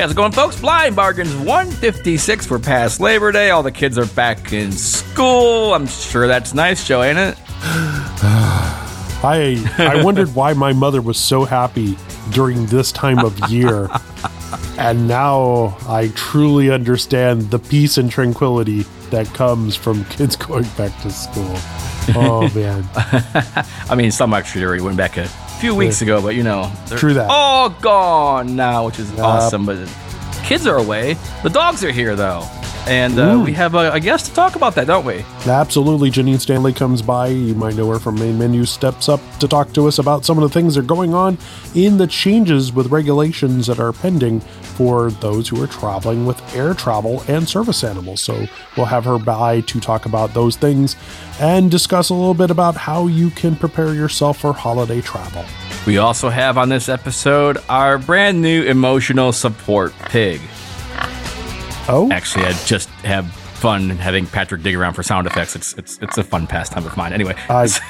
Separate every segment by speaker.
Speaker 1: How's it going, folks? Blind Bargains 156. We're past Labor Day. All the kids are back in school. I'm sure that's nice, Joe, ain't it?
Speaker 2: I wondered why my mother was so happy during this time of year. And now I truly understand the peace and tranquility that comes from kids going back to school. Oh, man.
Speaker 1: I mean, some actually already went back a few weeks ago, but they're
Speaker 2: True that.
Speaker 1: all gone now, which is awesome. But kids are away. The dogs are here, though. And we have a guest to talk about that, don't we?
Speaker 2: Absolutely. Janine Stanley comes by. You might know her from Main Menu, steps up to talk to us about some of the things that are going on in the changes with regulations that are pending for those who are traveling with air travel and service animals. So we'll have her by to talk about those things and discuss a little bit about how you can prepare yourself for holiday travel.
Speaker 1: We also have on this episode our brand new emotional support pig.
Speaker 2: Oh,
Speaker 1: Actually, I just have fun having Patrick dig around for sound effects. It's a fun pastime of mine. Anyway,
Speaker 2: gotcha.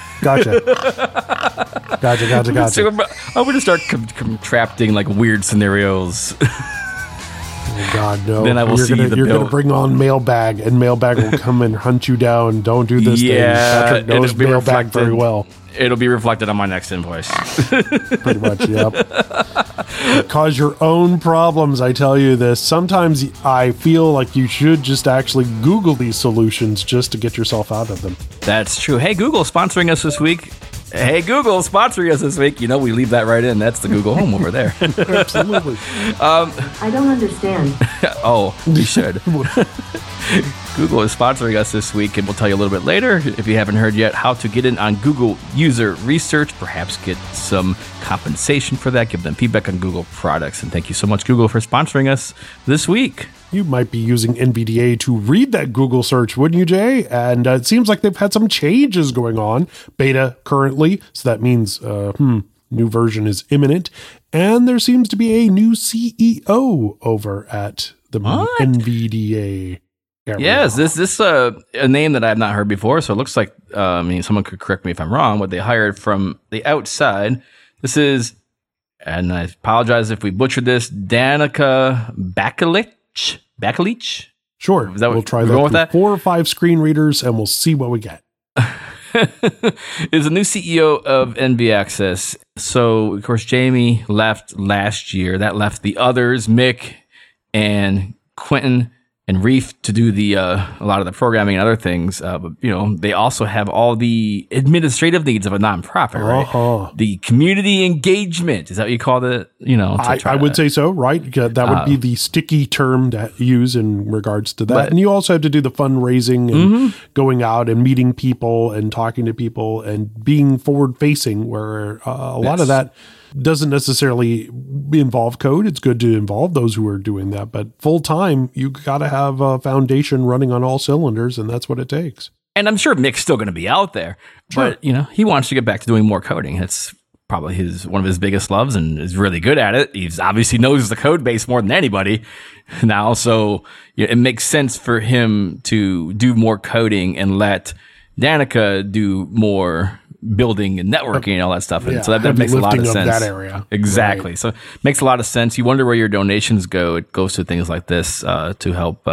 Speaker 1: So I'm going to start contracting like weird scenarios.
Speaker 2: Oh God, no!
Speaker 1: Then I will see the
Speaker 2: You're
Speaker 1: bill.
Speaker 2: going to bring on Mailbag, and Mailbag will come and hunt you down. Don't do this thing.
Speaker 1: Yeah,
Speaker 2: Patrick knows
Speaker 1: it'll be
Speaker 2: Mailbag
Speaker 1: reflected.
Speaker 2: very well.
Speaker 1: It'll be reflected on my next invoice.
Speaker 2: Pretty much, yep. Cause your own problems, I tell you this. Sometimes I feel like you should just actually Google these solutions just to get yourself out of them.
Speaker 1: That's true. Hey, Google sponsoring us this week. We leave that right in. That's the Google Home over there.
Speaker 2: Absolutely.
Speaker 3: I don't understand.
Speaker 1: Oh, we should. Google is sponsoring us this week, and we'll tell you a little bit later, if you haven't heard yet, how to get in on Google user research, perhaps get some compensation for that, give them feedback on Google products. And thank you so much, Google, for sponsoring us this week.
Speaker 2: You might be using NVDA to read that Google search, wouldn't you, Jay? And it seems like they've had some changes going on. Beta currently, so that means new version is imminent. And there seems to be a new CEO over at the NVDA area.
Speaker 1: Yes, this a name that I have not heard before, so it looks like, someone could correct me if I'm wrong, but they hired from the outside. This is, and I apologize if we butchered this, Danica Bakulich?
Speaker 2: Sure.
Speaker 1: Is that
Speaker 2: we'll
Speaker 1: what
Speaker 2: try
Speaker 1: we're
Speaker 2: that
Speaker 1: going
Speaker 2: with
Speaker 1: with that?
Speaker 2: 4 or 5 screen readers, and we'll see what we get.
Speaker 1: Is the new CEO of NV Access. So, of course, Jamie left last year. That left the others, Mick and Quentin and Reef, to do a lot of the programming and other things. But they also have all the administrative needs of a nonprofit, right?
Speaker 2: Uh-huh.
Speaker 1: The community engagement, is that what you call it?
Speaker 2: I would say so, right? That would be the sticky term to use in regards to that. And you also have to do the fundraising and going out and meeting people and talking to people and being forward facing, where a lot of that doesn't necessarily involve code. It's good to involve those who are doing that, but full time, you got to have a foundation running on all cylinders, and that's what it takes.
Speaker 1: And I'm sure Mick's still going to be out there,
Speaker 2: Sure.
Speaker 1: but he wants to get back to doing more coding. That's probably one of his biggest loves, and is really good at it. He's obviously knows the code base more than anybody now, so it makes sense for him to do more coding and let Danica do more building and networking and all that stuff. And so that makes a lot of sense.
Speaker 2: That area.
Speaker 1: Exactly. Right. So it makes a lot of sense. You wonder where your donations go. It goes to things like this to help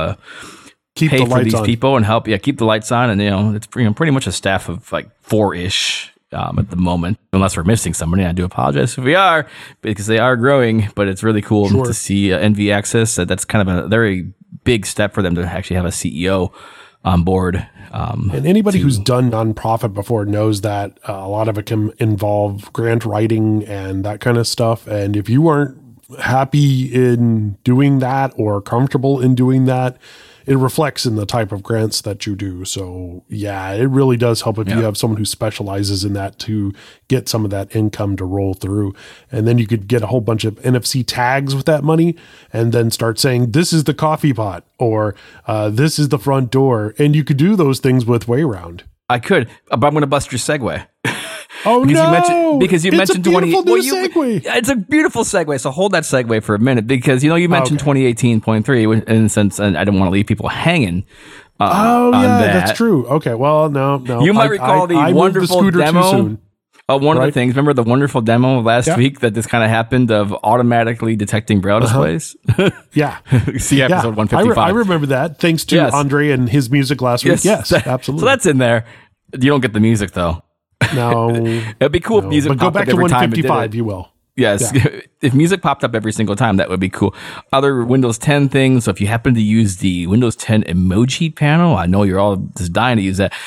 Speaker 2: Keep
Speaker 1: pay
Speaker 2: the
Speaker 1: for
Speaker 2: lights
Speaker 1: these
Speaker 2: on.
Speaker 1: people and help keep the lights on. And it's pretty much a staff of like 4-ish at the moment, unless we're missing somebody. I do apologize if we are, because they are growing, but it's really cool to see NV Access. That's kind of a very big step for them to actually have a CEO on board.
Speaker 2: And anybody who's done nonprofit before knows that a lot of it can involve grant writing and that kind of stuff. And if you aren't happy in doing that or comfortable in doing that, it reflects in the type of grants that you do. So yeah, it really does help if you have someone who specializes in that to get some of that income to roll through. And then you could get a whole bunch of NFC tags with that money and then start saying, this is the coffee pot, or this is the front door. And you could do those things with Wayround.
Speaker 1: I could, but I'm going to bust your segue.
Speaker 2: Oh,
Speaker 1: because you mentioned
Speaker 2: it's a beautiful new segue.
Speaker 1: It's a beautiful segue. So hold that segue for a minute, because you mentioned 2018.3 in a sense, and I didn't want to leave people hanging.
Speaker 2: That's true. Okay, well, no.
Speaker 1: You might recall the wonderful
Speaker 2: moved the scooter
Speaker 1: demo.
Speaker 2: too soon.
Speaker 1: One of the things, remember the wonderful demo last week that this kind of happened of automatically detecting Braille displays?
Speaker 2: Yeah.
Speaker 1: See episode 155.
Speaker 2: I remember that. Thanks to Andre and his music last week. Yes, absolutely.
Speaker 1: So that's in there. You don't get the music, though.
Speaker 2: No.
Speaker 1: It'd be cool if music
Speaker 2: popped up every time. But go back to 155, you will.
Speaker 1: Yes. Yeah. If music popped up every single time, that would be cool. Other Windows 10 things. So if you happen to use the Windows 10 emoji panel, I know you're all just dying to use that.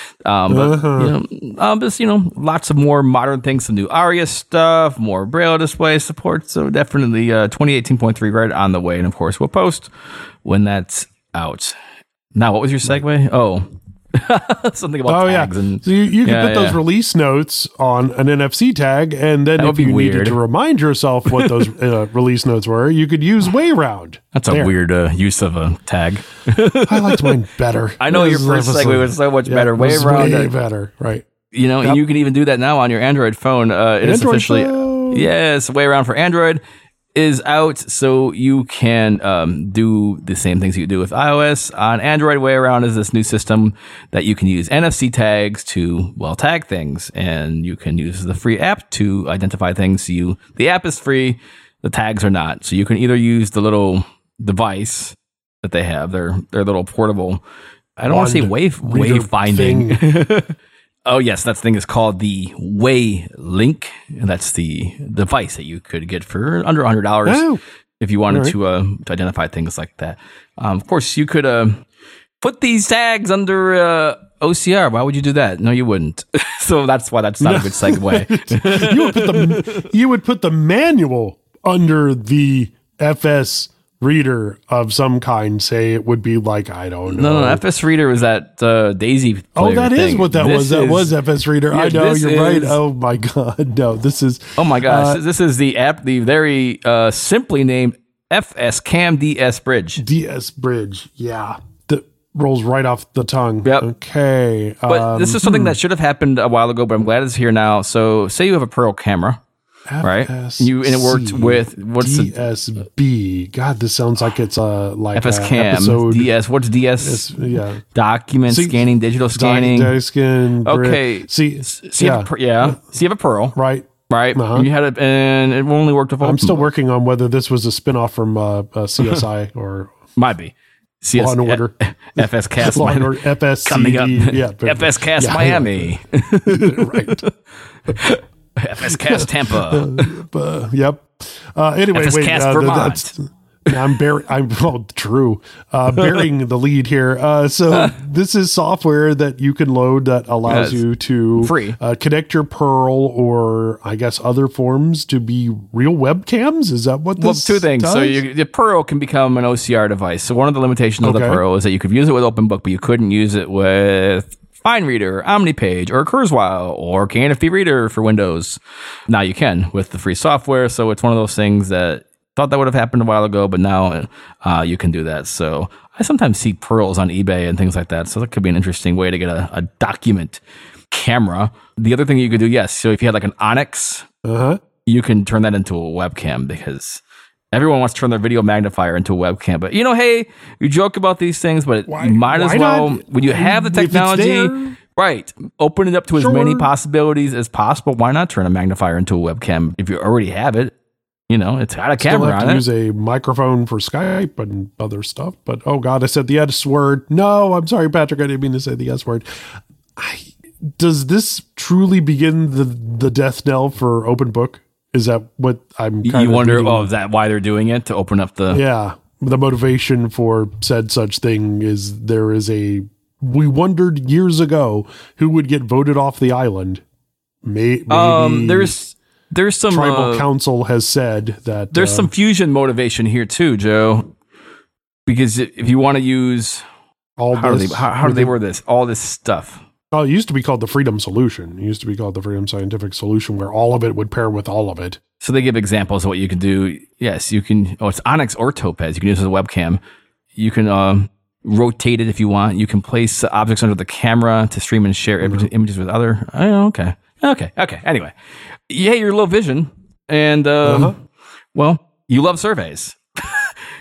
Speaker 1: Lots of more modern things, some new ARIA stuff, more Braille display support. So definitely 2018.3 right on the way. And of course, we'll post when that's out. Now, what was your segue? Oh, something about tags. And,
Speaker 2: so you can put those release notes on an NFC tag, and then if you needed to remind yourself what those release notes were, you could use WayRound.
Speaker 1: That's a weird use of a tag.
Speaker 2: I liked mine better.
Speaker 1: I know your first segue was so much better. WayRound.
Speaker 2: Way better, right.
Speaker 1: And you can even do that now on your Android phone. It is officially, WayRound for Android is out, so you can do the same things you do with iOS. On Android, WayRound is this new system that you can use NFC tags to, tag things, and you can use the free app to identify things. The app is free, the tags are not. So you can either use the little device that they have, their little portable, I don't want to say wayfinding. Oh, yes, that thing is called the WayLink. And that's the device that you could get for under $100 if you wanted to identify things like that. Of course, you could put these tags under OCR. Why would you do that? No, you wouldn't. So that's why that's not a good segue.
Speaker 2: You would put the manual under the FS reader of some kind. Say it would be like, I don't know.
Speaker 1: No, FS reader was that Daisy player.
Speaker 2: Oh, that
Speaker 1: thing.
Speaker 2: Is what that was. That was FS reader.
Speaker 1: Yeah,
Speaker 2: I know, you're right. Oh my God. No, this is.
Speaker 1: Oh my gosh. This is the app, the very simply named FS Cam DS Bridge.
Speaker 2: DS Bridge. Yeah. That rolls right off the tongue.
Speaker 1: Yep.
Speaker 2: Okay.
Speaker 1: But this is something that should have happened a while ago, but I'm glad it's here now. So say you have a Pearl camera. Right, and it worked with what's
Speaker 2: DSB. God, this sounds like it's like
Speaker 1: FS Cam episode. DS. What's DS? Document scanning, digital scanning. Okay.
Speaker 2: See,
Speaker 1: you have a Pearl,
Speaker 2: right?
Speaker 1: You had it, and it only worked with.
Speaker 2: I'm still working on whether this was a spinoff from CSI or
Speaker 1: might be.
Speaker 2: Law and Order,
Speaker 1: FS Cast,
Speaker 2: FS
Speaker 1: coming up. FS Cast Miami,
Speaker 2: right.
Speaker 1: FS Cast Tampa.
Speaker 2: Yep. Anyway,
Speaker 1: FS Cast Vermont.
Speaker 2: I'm burying the lead here. So this is software that you can load that allows you to connect your Pearl or I guess other forms to be real webcams. Is that what this
Speaker 1: two things.
Speaker 2: does?
Speaker 1: So the Pearl can become an OCR device. So one of the limitations of the Pearl is that you could use it with OpenBook, but you couldn't use it with FineReader, OmniPage, or Kurzweil, or KNFB Reader for Windows. Now you can with the free software. So it's one of those things that thought that would have happened a while ago, but now you can do that. So I sometimes see Pearls on eBay and things like that. So that could be an interesting way to get a document camera. The other thing you could do, so if you had like an Onyx, you can turn that into a webcam because everyone wants to turn their video magnifier into a webcam. But, hey, you joke about these things, but you might as well, when you have the technology, open it up to as many possibilities as possible. Why not turn a magnifier into a webcam if you already have it? It's got a camera on it.
Speaker 2: Use a microphone for Skype and other stuff. But, oh, God, I said the S word. No, I'm sorry, Patrick. I didn't mean to say the S word. Does this truly begin the death knell for OpenBook? Is that what I'm kind of...
Speaker 1: You wonder, is that why they're doing it? To open up the...
Speaker 2: Yeah. The motivation for said such thing is we wondered years ago who would get voted off the island. Maybe...
Speaker 1: There's some
Speaker 2: tribal council has said that
Speaker 1: there's some fusion motivation here too, Joe. Because if you want to use how do they word this? All this stuff.
Speaker 2: Oh, it used to be called the Freedom Solution. It used to be called the Freedom Scientific Solution, where all of it would pair with all of it.
Speaker 1: So they give examples of what you can do. Yes, you can. Oh, it's Onyx or Topaz. You can use it as a webcam. You can rotate it if you want. You can place objects under the camera to stream and share images with other. Oh, okay. Anyway, you hate your low vision, and you love surveys.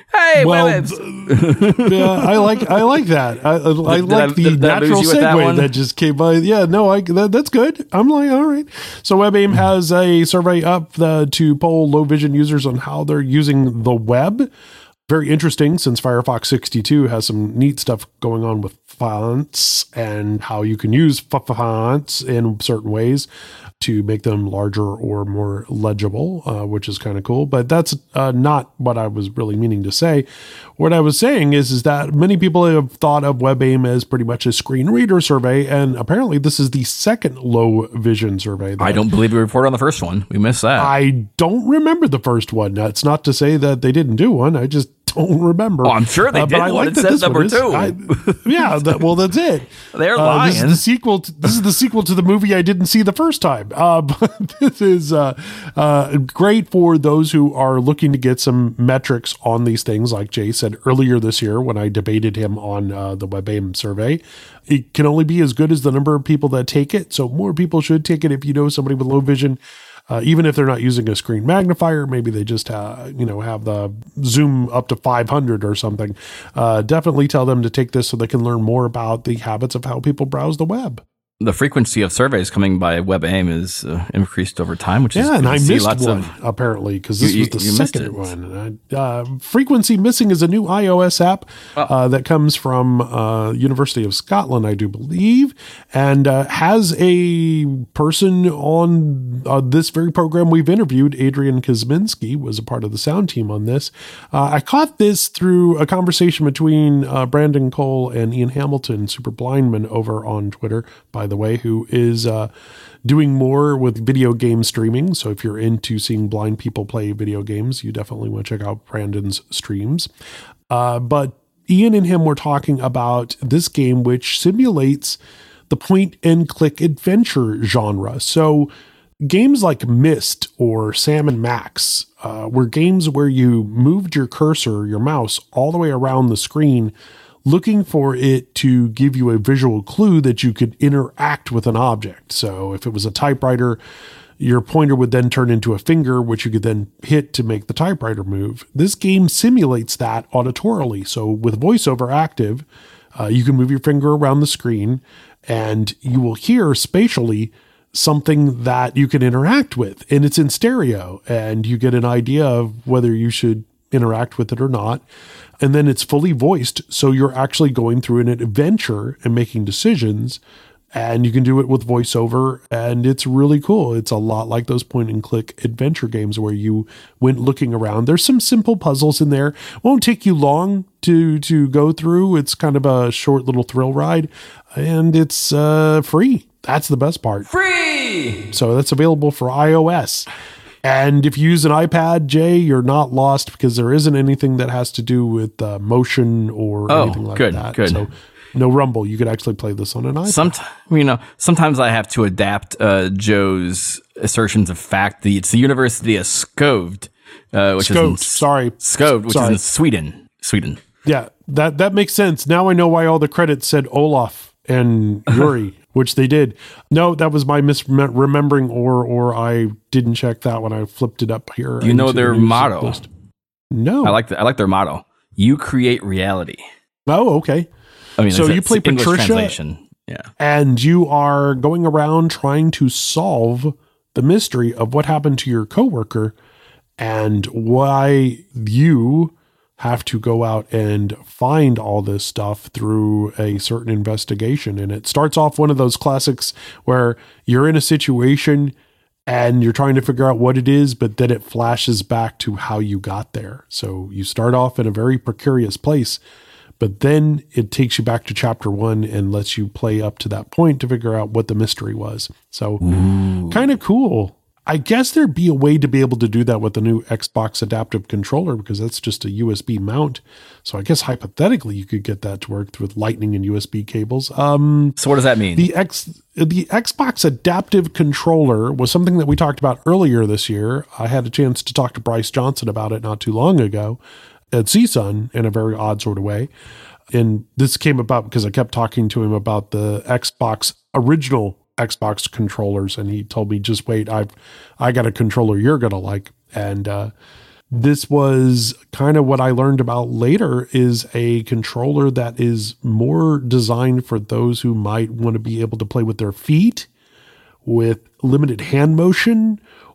Speaker 1: Hey,
Speaker 2: well, yeah, I like that. I like the natural segue that just came by. Yeah, no, that's good. I'm like, all right. So WebAIM has a survey up to poll low vision users on how they're using the web. Very interesting, since Firefox 62 has some neat stuff going on with fonts and how you can use fonts in certain ways to make them larger or more legible, which is kind of cool. But that's not what I was really meaning to say. What I was saying is that many people have thought of WebAIM as pretty much a screen reader survey, and apparently this is the second low vision survey.
Speaker 1: I don't believe we reported on the first one. We missed that.
Speaker 2: I don't remember the first one. That's not to say that they didn't do one. I just don't remember.
Speaker 1: Oh, I'm sure they did.
Speaker 2: But I like that this number two. Well, that's it.
Speaker 1: They're lying.
Speaker 2: This is the sequel. This is the sequel to the movie I didn't see the first time. But this is great for those who are looking to get some metrics on these things. Like Jay said earlier this year when I debated him on the WebAIM survey, it can only be as good as the number of people that take it. So more people should take it. If you know somebody with low vision, even if they're not using a screen magnifier, maybe they just have the zoom up to 500 or something. Definitely tell them to take this so they can learn more about the habits of how people browse the web.
Speaker 1: The frequency of surveys coming by WebAIM is increased over time, which is
Speaker 2: and I missed one apparently because this was the second one. Frequency Missing is a new iOS app that comes from University of Scotland, I do believe, and has a person on this very program we've interviewed. Adrian Kosminski was a part of the sound team on this. I caught this through a conversation between Brandon Cole and Ian Hamilton, Super Blindman, over on Twitter, by the way, who is doing more with video game streaming. So if you're into seeing blind people play video games, you definitely want to check out Brandon's streams. But Ian and him were talking about this game, which simulates the point and click adventure genre. So games like Myst or Sam & Max were games where you moved your cursor, your mouse, all the way around the screen, looking for it to give you a visual clue that you could interact with an object. So if it was a typewriter, your pointer would then turn into a finger, which you could then hit to make the typewriter move. This game simulates that auditorily. So with VoiceOver active, you can move your finger around the screen and you will hear spatially something that you can interact with. And it's in stereo, and you get an idea of whether you should interact with it or not. And then it's fully voiced, so you're actually going through an adventure and making decisions, and you can do it with VoiceOver, and it's really cool. It's a lot like those point and click adventure games where you went looking around. There's some simple puzzles in there. Won't take you long to go through. It's kind of a short little thrill ride, and it's free. That's the best part.
Speaker 1: Free!
Speaker 2: So that's available for iOS. And if you use an iPad, Jay, you're not lost because there isn't anything that has to do with motion or anything like that.
Speaker 1: Good.
Speaker 2: So no rumble. You could actually play this on an iPad.
Speaker 1: Sometimes I have to adapt Joe's assertions of fact. It's the University of Skövde, which is in Sweden.
Speaker 2: Yeah, that makes sense. Now I know why all the credits said Olaf and Yuri. Which they did. No, that was my misremembering, or I didn't check that when I flipped it up here.
Speaker 1: You know their motto?
Speaker 2: List. No,
Speaker 1: I like their motto. You create reality.
Speaker 2: Oh, okay.
Speaker 1: I mean,
Speaker 2: so you play
Speaker 1: English
Speaker 2: Patricia,
Speaker 1: translation. Yeah,
Speaker 2: and you are going around trying to solve the mystery of what happened to your coworker and why you have to go out and find all this stuff through a certain investigation. And it starts off one of those classics where you're in a situation and you're trying to figure out what it is, but then it flashes back to how you got there. So you start off in a very precarious place, but then it takes you back to chapter 1 and lets you play up to that point to figure out what the mystery was. So kind of cool. I guess there'd be a way to be able to do that with the new Xbox adaptive controller, because that's just a USB mount. So I guess hypothetically you could get that to work with Lightning and USB cables.
Speaker 1: So what does that mean?
Speaker 2: The Xbox adaptive controller was something that we talked about earlier this year. I had a chance to talk to Bryce Johnson about it not too long ago at CSUN in a very odd sort of way. And this came about because I kept talking to him about the original Xbox controllers, and he told me, just wait, I got a controller you're gonna like. And this was kind of what I learned about later, is a controller that is more designed for those who might want to be able to play with their feet, with limited hand motion,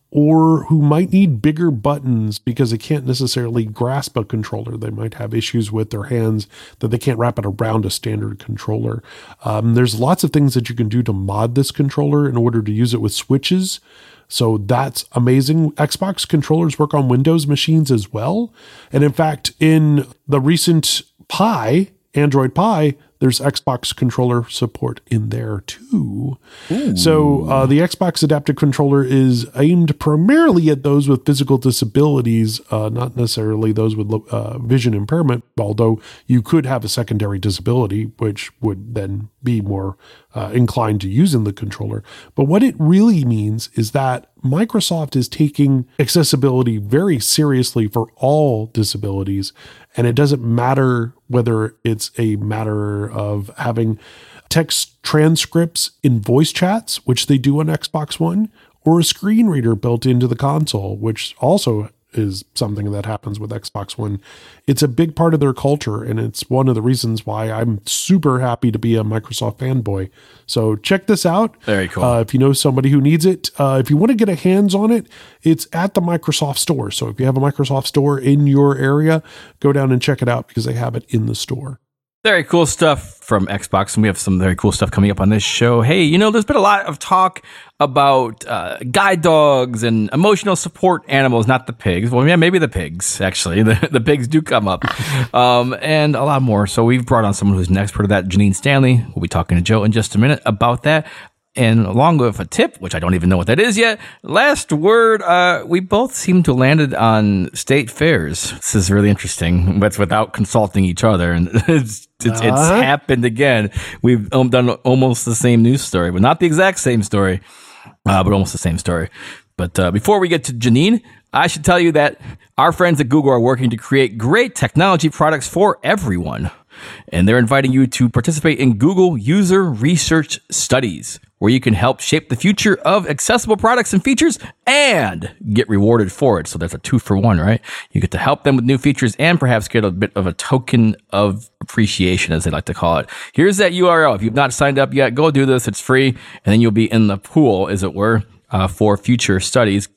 Speaker 2: or who might need bigger buttons because they can't necessarily grasp a controller. They might have issues with their hands that they can't wrap it around a standard controller. There's lots of things that you can do to mod this controller in order to use it with switches. So that's amazing. Xbox controllers work on Windows machines as well. And in fact, in the recent Pi, Android Pi, there's Xbox controller support in there too. Ooh. So the Xbox Adaptive Controller is aimed primarily at those with physical disabilities, not necessarily those with vision impairment, although you could have a secondary disability, which would then be more inclined to using the controller. But what it really means is that Microsoft is taking accessibility very seriously for all disabilities. And it doesn't matter whether it's a matter of having text transcripts in voice chats, which they do on Xbox One, or a screen reader built into the console, which also is something that happens with Xbox One. It's a big part of their culture, and it's one of the reasons why I'm super happy to be a Microsoft fanboy. So check this out.
Speaker 1: Very cool.
Speaker 2: If you know somebody who needs it, if you want to get a hands on it, it's at the Microsoft Store. So if you have a Microsoft Store in your area, go down and check it out because they have it in the store.
Speaker 1: Very cool stuff from Xbox, and we have some very cool stuff coming up on this show. Hey, there's been a lot of talk about guide dogs and emotional support animals, not the pigs. Well, yeah, maybe the pigs, actually. The pigs do come up, and a lot more. So we've brought on someone who's an expert of that, Janine Stanley. We'll be talking to Joe in just a minute about that. And along with a tip, which I don't even know what that is yet. Last word, we both seem to have landed on state fairs. This is really interesting. That's without consulting each other. And it's happened again. We've done almost the same news story, but not the exact same story, but almost the same story. But before we get to Janine, I should tell you that our friends at Google are working to create great technology products for everyone. And they're inviting you to participate in Google User Research Studies, where you can help shape the future of accessible products and features and get rewarded for it. So that's a 2-for-1, right? You get to help them with new features and perhaps get a bit of a token of appreciation, as they like to call it. Here's that URL. If you've not signed up yet, go do this. It's free. And then you'll be in the pool, as it were, for future studies.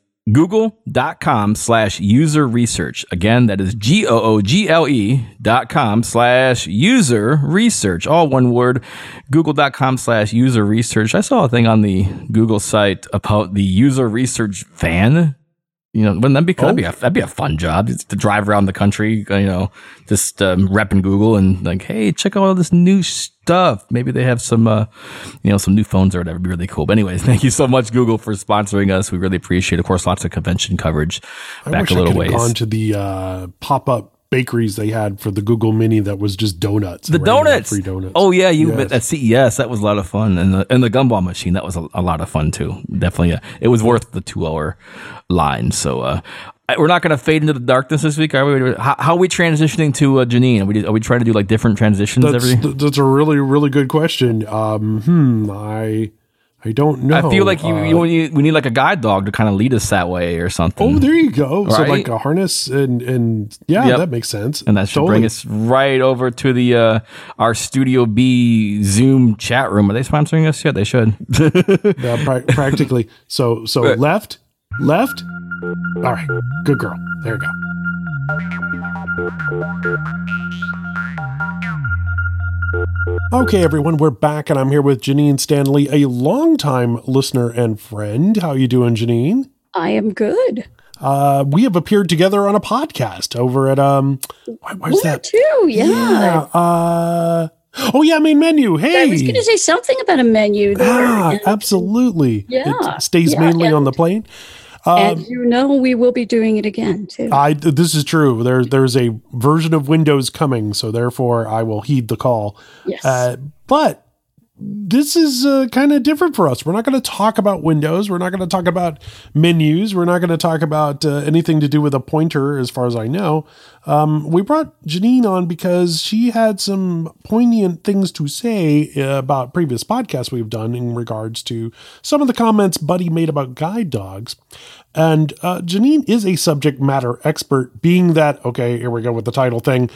Speaker 1: Google.com/user research. Again, that is GOOGLE.com/user research. All one word. Google.com/user research. I saw a thing on the Google site about the user research van. Wouldn't that be cool? That'd be a fun job, just to drive around the country, just repping Google and like, hey, check out all this new stuff. Maybe they have some, some new phones or whatever. It'd be really cool. But anyways, thank you so much, Google, for sponsoring us. We really appreciate it. Of course, lots of convention coverage back a little ways. I
Speaker 2: gone to the pop-up bakeries they had for the Google Mini that was just donuts.
Speaker 1: The donuts.
Speaker 2: Free donuts.
Speaker 1: Oh yeah, at CES, that was a lot of fun. And the gumball machine, that was a lot of fun too. Definitely. It was worth the 2-hour line. So we're not going to fade into the darkness this week, are we? How are we transitioning to Janine? Are we trying to do like different transitions
Speaker 2: That's a really, really good question. I don't know.
Speaker 1: I feel like we need like a guide dog to kind of lead us that way or something.
Speaker 2: Oh, there you go. Right? So like a harness and that makes sense.
Speaker 1: And that should bring us right over to the our Studio B Zoom chat room. Are they sponsoring us yet? They should.
Speaker 2: Yeah, practically. So left. All right. Good girl. There you go. Okay, everyone, we're back, and I'm here with Janine Stanley, a longtime listener and friend. How are you doing, Janine?
Speaker 4: I am good.
Speaker 2: We have appeared together on a podcast over at where's that?
Speaker 4: Too, yeah.
Speaker 2: Main menu. Hey,
Speaker 4: I was going to say something about a menu there.
Speaker 2: Absolutely.
Speaker 4: Yeah,
Speaker 2: it stays mainly on the plane.
Speaker 4: And we will be doing it again too.
Speaker 2: This is true. There's a version of Windows coming, so therefore I will heed the call.
Speaker 4: Yes.
Speaker 2: But this is kind of different for us. We're not going to talk about Windows. We're not going to talk about menus. We're not going to talk about anything to do with a pointer, as far as I know. We brought Janine on because she had some poignant things to say about previous podcasts we've done in regards to some of the comments Buddy made about guide dogs. And Janine is a subject matter expert, being that, okay, here we go with the title thing,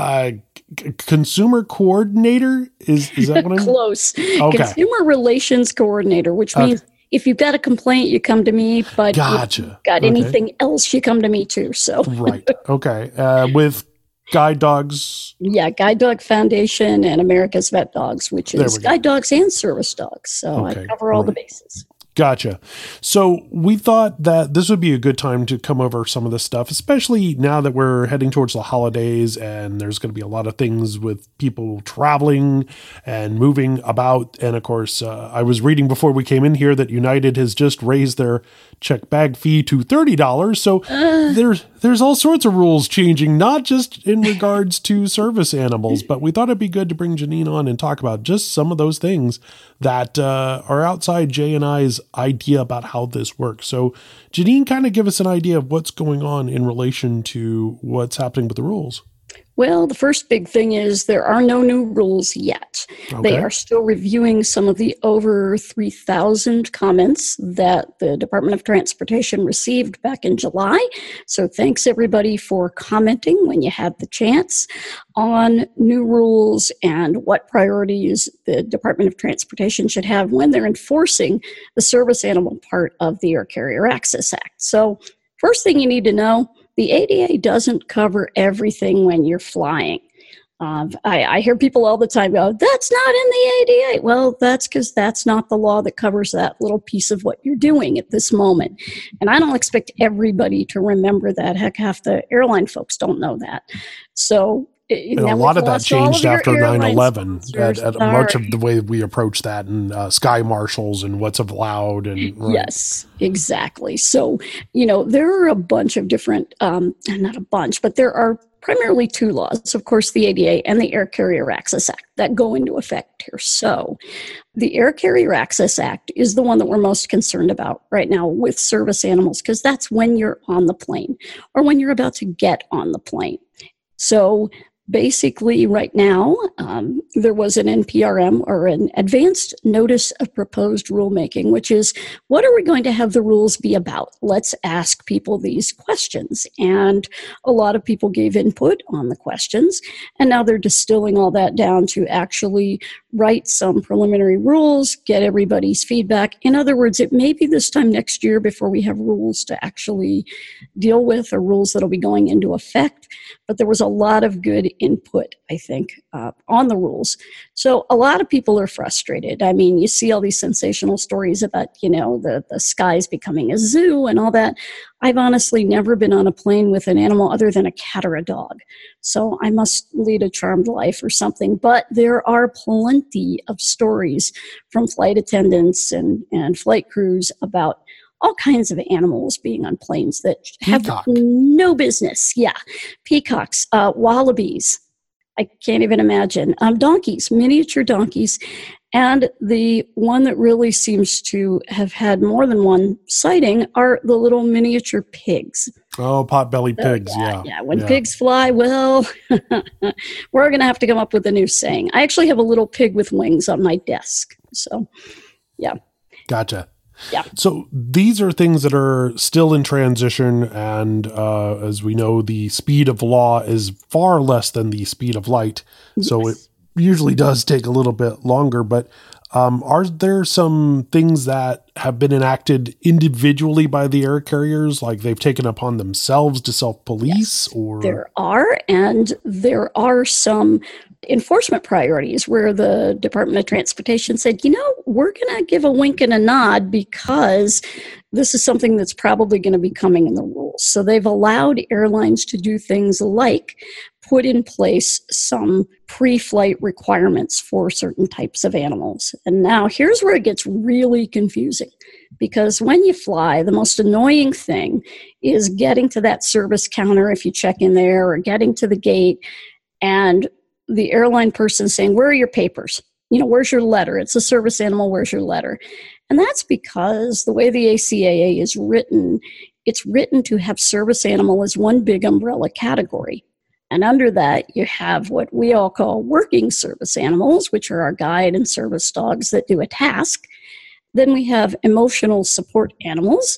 Speaker 2: consumer coordinator? Is that what I'm...
Speaker 4: Close.
Speaker 2: Okay.
Speaker 4: Consumer relations coordinator, which means if you've got a complaint, you come to me, but if you've got anything else, you come to me too. So
Speaker 2: Right. Okay. With Guide Dogs.
Speaker 4: Yeah, Guide Dog Foundation and America's Vet Dogs, which is guide dogs and service dogs. So I cover all the bases.
Speaker 2: Gotcha. So we thought that this would be a good time to come over some of this stuff, especially now that we're heading towards the holidays and there's going to be a lot of things with people traveling and moving about. And of course, I was reading before we came in here that United has just raised their check bag fee to $30. So there's all sorts of rules changing, not just in regards to service animals, but we thought it'd be good to bring Janine on and talk about just some of those things that are outside Jay and I's idea about how this works. So Janine, kind of give us an idea of what's going on in relation to what's happening with the rules.
Speaker 4: Well, the first big thing is there are no new rules yet. Okay. They are still reviewing some of the over 3,000 comments that the Department of Transportation received back in July. So thanks everybody for commenting when you had the chance on new rules and what priorities the Department of Transportation should have when they're enforcing the service animal part of the Air Carrier Access Act. So first thing you need to know, the ADA doesn't cover everything when you're flying. I hear people all the time go, that's not in the ADA. Well, that's because that's not the law that covers that little piece of what you're doing at this moment. And I don't expect everybody to remember that. Heck, half the airline folks don't know that. So
Speaker 2: and a lot of that changed after 9/11 at much of the way we approach that, and sky marshals and what's allowed. And
Speaker 4: Yes, exactly. So, there are a bunch of different, not a bunch, but there are primarily two laws, of course, the ADA and the Air Carrier Access Act that go into effect here. So the Air Carrier Access Act is the one that we're most concerned about right now with service animals, because that's when you're on the plane or when you're about to get on the plane. So basically, right now, there was an NPRM, or an Advanced Notice of Proposed Rulemaking, which is, what are we going to have the rules be about? Let's ask people these questions. And a lot of people gave input on the questions, and now they're distilling all that down to actually write some preliminary rules, get everybody's feedback. In other words, it may be this time next year before we have rules to actually deal with, or rules that'll be going into effect. But there was a lot of good input, I think, on the rules. So a lot of people are frustrated. I mean, you see all these sensational stories about, the skies becoming a zoo and all that. I've honestly never been on a plane with an animal other than a cat or a dog. So I must lead a charmed life or something. But there are plenty of stories from flight attendants and flight crews about all kinds of animals being on planes that have no business. Yeah. Peacocks, wallabies. I can't even imagine. Donkeys, miniature donkeys. And the one that really seems to have had more than one sighting are the little miniature pigs.
Speaker 2: Oh, pot-bellied pigs, yeah.
Speaker 4: Yeah, when pigs fly, well, we're going to have to come up with a new saying. I actually have a little pig with wings on my desk. So, yeah.
Speaker 2: Gotcha.
Speaker 4: Yeah.
Speaker 2: So these are things that are still in transition, and as we know, the speed of law is far less than the speed of light. Yes. So it usually does take a little bit longer, but are there some things that have been enacted individually by the air carriers, like they've taken upon themselves to self-police? Yes, or
Speaker 4: there are, and there are some enforcement priorities where the Department of Transportation said, we're going to give a wink and a nod because this is something that's probably going to be coming in the rules. So they've allowed airlines to do things like put in place some pre-flight requirements for certain types of animals. And now here's where it gets really confusing, because when you fly, the most annoying thing is getting to that service counter if you check in there, or getting to the gate and the airline person saying, where are your papers? Where's your letter? It's a service animal. Where's your letter? And that's because the way the ACAA is written, it's written to have service animal as one big umbrella category. And under that, you have what we all call working service animals, which are our guide and service dogs that do a task. Then we have emotional support animals,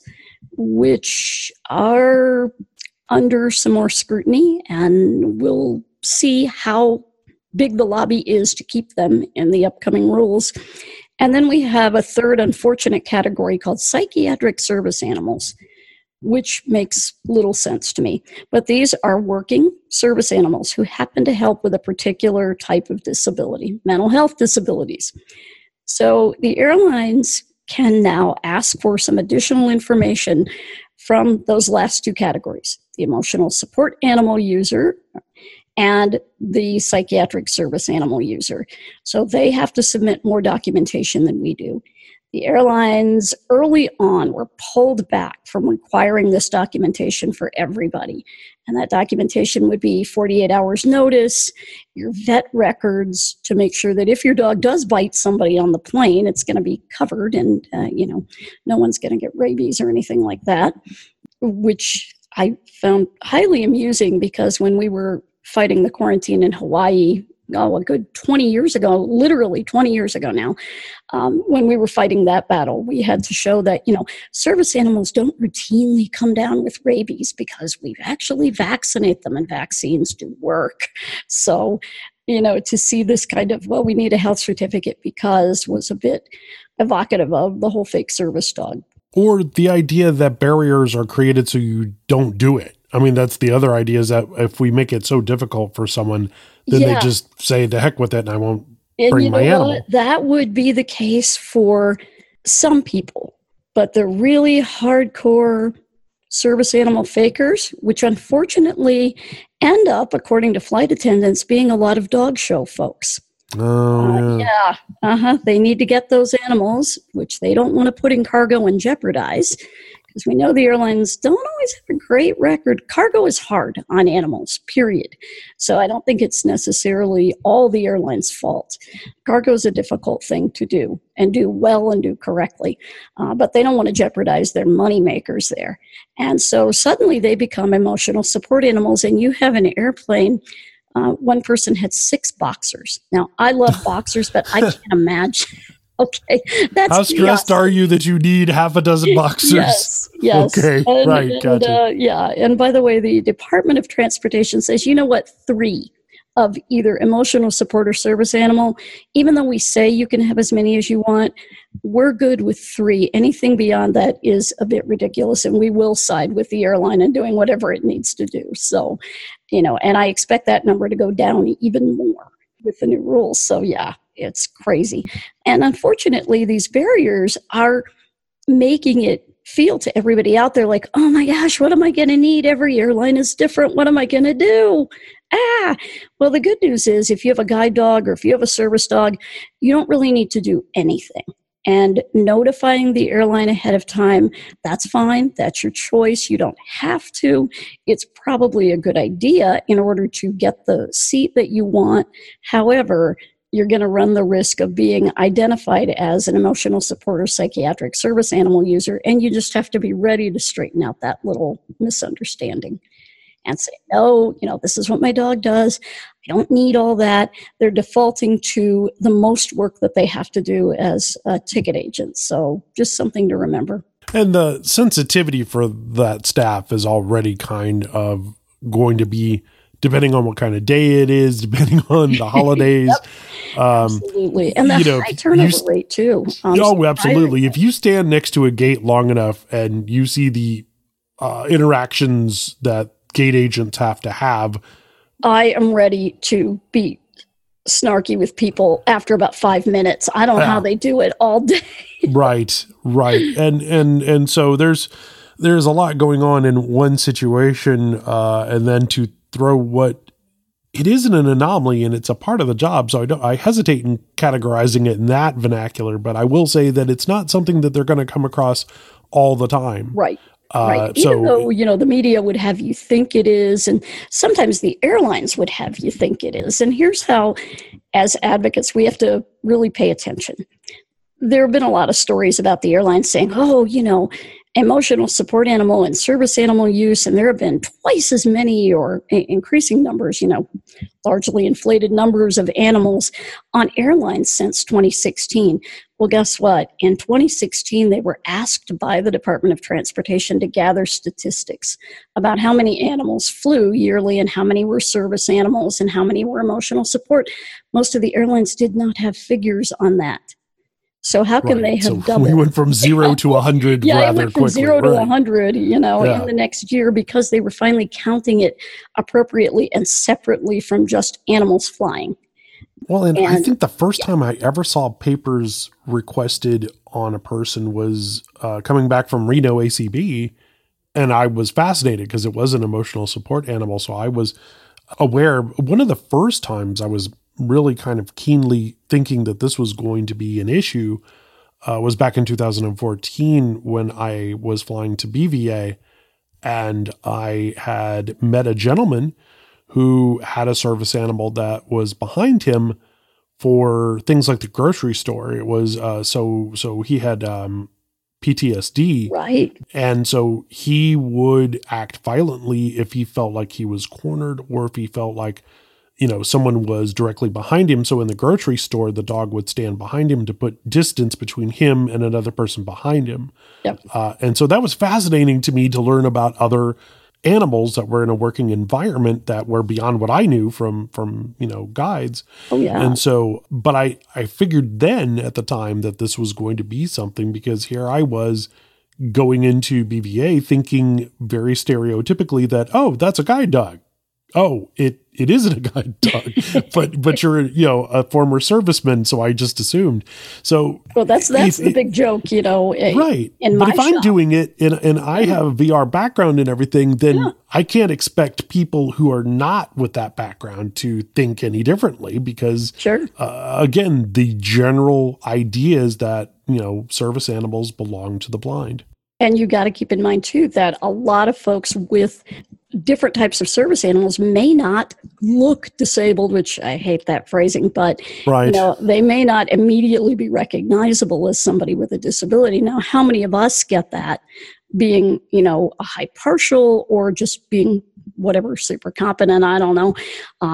Speaker 4: which are under some more scrutiny, and we'll see how big the lobby is to keep them in the upcoming rules. And then we have a third unfortunate category called psychiatric service animals, which makes little sense to me. But these are working service animals who happen to help with a particular type of disability, mental health disabilities. So the airlines can now ask for some additional information from those last two categories, the emotional support animal user and the psychiatric service animal user. So they have to submit more documentation than we do. The airlines early on were pulled back from requiring this documentation for everybody. And that documentation would be 48 hours notice, your vet records to make sure that if your dog does bite somebody on the plane, it's going to be covered and, no one's going to get rabies or anything like that, which I found highly amusing because when we were fighting the quarantine in Hawaii, a good 20 years ago, literally 20 years ago now, when we were fighting that battle, we had to show that, service animals don't routinely come down with rabies because we actually vaccinate them and vaccines do work. So, to see this kind of, we need a health certificate because was a bit evocative of the whole fake service dog.
Speaker 2: Or the idea that barriers are created so you don't do it. I mean, that's the other idea, is that if we make it so difficult for someone, then they just say, the heck with it, and I won't bring my animal.
Speaker 4: That would be the case for some people, but the really hardcore service animal fakers, which unfortunately end up, according to flight attendants, being a lot of dog show folks. They need to get those animals, which they don't want to put in cargo and jeopardize, because we know the airlines don't always have a great record. Cargo is hard on animals, period. So I don't think it's necessarily all the airlines' fault. Cargo is a difficult thing to do and do well and do correctly, but they don't want to jeopardize their money makers there. And so suddenly they become emotional support animals, and you have an airplane. One person had 6 boxers. Now, I love boxers, but I can't imagine. Okay.
Speaker 2: How stressed are you that you need half a dozen boxers?
Speaker 4: Yes.
Speaker 2: Okay. Right. Gotcha.
Speaker 4: And by the way, the Department of Transportation says, 3 of either emotional support or service animal, even though we say you can have as many as you want, we're good with 3. Anything beyond that is a bit ridiculous, and we will side with the airline in doing whatever it needs to do. So, and I expect that number to go down even more with the new rules. So, it's crazy. And unfortunately, these barriers are making it feel to everybody out there like, oh my gosh, what am I going to need? Every airline is different. What am I going to do? Well, the good news is if you have a guide dog or if you have a service dog, you don't really need to do anything. And notifying the airline ahead of time, that's fine. That's your choice. You don't have to. It's probably a good idea in order to get the seat that you want. However, you're going to run the risk of being identified as an emotional support or psychiatric service animal user, and you just have to be ready to straighten out that little misunderstanding and say, no, this is what my dog does. I don't need all that. They're defaulting to the most work that they have to do as a ticket agent. So just something to remember.
Speaker 2: And the sensitivity for that staff is already kind of going to be, depending on what kind of day it is, depending on the holidays.
Speaker 4: Absolutely. And the high turnover rate too.
Speaker 2: Absolutely. If you stand next to a gate long enough and you see the interactions that gate agents have to have,
Speaker 4: I am ready to be snarky with people after about 5 minutes. I don't know how they do it all day.
Speaker 2: Right. And so there's a lot going on in one situation, and then to throw what it isn't an anomaly and it's a part of the job. So I hesitate in categorizing it in that vernacular, but I will say that it's not something that they're going to come across all the time.
Speaker 4: Right. Even though, the media would have you think it is, and sometimes the airlines would have you think it is. And here's how, as advocates, we have to really pay attention. There have been a lot of stories about the airlines saying, emotional support animal and service animal use, and there have been twice as many or increasing numbers, largely inflated numbers of animals on airlines since 2016. Well, guess what? In 2016, they were asked by the Department of Transportation to gather statistics about how many animals flew yearly and how many were service animals and how many were emotional support. Most of the airlines did not have figures on that. So how can they have doubled?
Speaker 2: We went from 0 to 100
Speaker 4: rather
Speaker 2: rather
Speaker 4: quickly. From 0 to 100, in the next year, because they were finally counting it appropriately and separately from just animals flying.
Speaker 2: Well, and I think the first time I ever saw papers requested on a person was coming back from Reno ACB, and I was fascinated because it was an emotional support animal. So I was aware. One of the first times I was really kind of keenly thinking that this was going to be an issue was back in 2014 when I was flying to BVA, and I had met a gentleman who had a service animal that was behind him for things like the grocery store. It was so he had PTSD,
Speaker 4: right?
Speaker 2: And so he would act violently if he felt like he was cornered or if he felt like someone was directly behind him. So in the grocery store, the dog would stand behind him to put distance between him and another person behind him.
Speaker 4: Yep.
Speaker 2: And so that was fascinating to me to learn about other animals that were in a working environment that were beyond what I knew from guides.
Speaker 4: Oh yeah.
Speaker 2: And so, but I figured then at the time that this was going to be something, because here I was going into BVA thinking very stereotypically that, oh, that's a guide dog. Oh, it isn't a guide dog, but you're a former serviceman, so I just assumed. So
Speaker 4: well, that's the big joke,
Speaker 2: right?
Speaker 4: In
Speaker 2: but
Speaker 4: my
Speaker 2: if I'm doing it and I have a VR background and everything, then I can't expect people who are not with that background to think any differently, because again, the general idea is that service animals belong to the blind.
Speaker 4: And you got to keep in mind too that a lot of folks with different types of service animals may not look disabled, which I hate that phrasing, but they may not immediately be recognizable as somebody with a disability. Now, how many of us get that, being, a high partial or just being whatever, super competent? I don't know.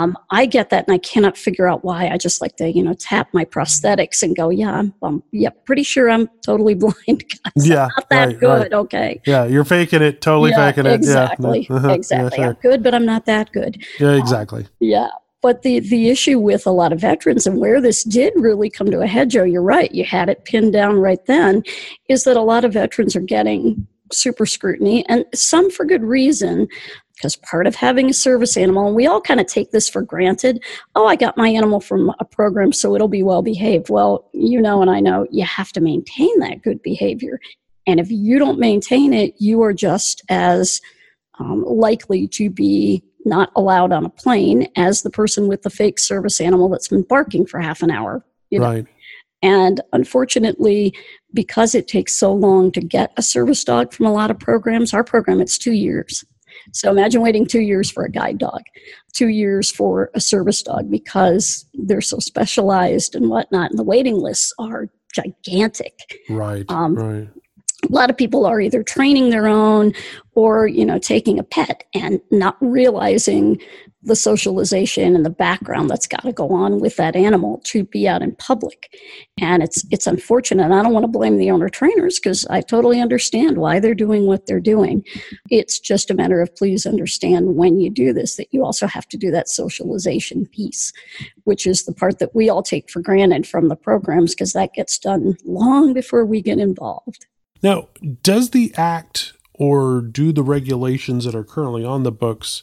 Speaker 4: I get that, and I cannot figure out why. I just like to, tap my prosthetics and go, I'm pretty sure I'm totally blind, guys.
Speaker 2: Yeah,
Speaker 4: I'm not that good. Right. Okay.
Speaker 2: Yeah, you're faking it, totally faking it.
Speaker 4: Exactly.
Speaker 2: Yeah.
Speaker 4: Exactly.
Speaker 2: Yeah, sure.
Speaker 4: I'm good, but I'm not that good.
Speaker 2: Yeah, exactly.
Speaker 4: But the issue with a lot of veterans, and where this did really come to a head, Joe, you're right, you had it pinned down right then, is that a lot of veterans are getting super scrutiny, and some for good reason, because part of having a service animal, and we all kind of take this for granted, I got my animal from a program, so it'll be well behaved. Well, and I know you have to maintain that good behavior. And if you don't maintain it, you are just as likely to be not allowed on a plane as the person with the fake service animal that's been barking for half an hour.
Speaker 2: Right.
Speaker 4: And unfortunately, because it takes so long to get a service dog from a lot of programs, our program, it's 2 years. So imagine waiting 2 years for a guide dog, 2 years for a service dog, because they're so specialized and whatnot. And the waiting lists are gigantic.
Speaker 2: Right,
Speaker 4: right. A lot of people are either training their own or, taking a pet and not realizing the socialization and the background that's got to go on with that animal to be out in public. And it's unfortunate. And I don't want to blame the owner trainers, because I totally understand why they're doing what they're doing. It's just a matter of, please understand when you do this, that you also have to do that socialization piece, which is the part that we all take for granted from the programs, because that gets done long before we get involved.
Speaker 2: Now, does the act or do the regulations that are currently on the books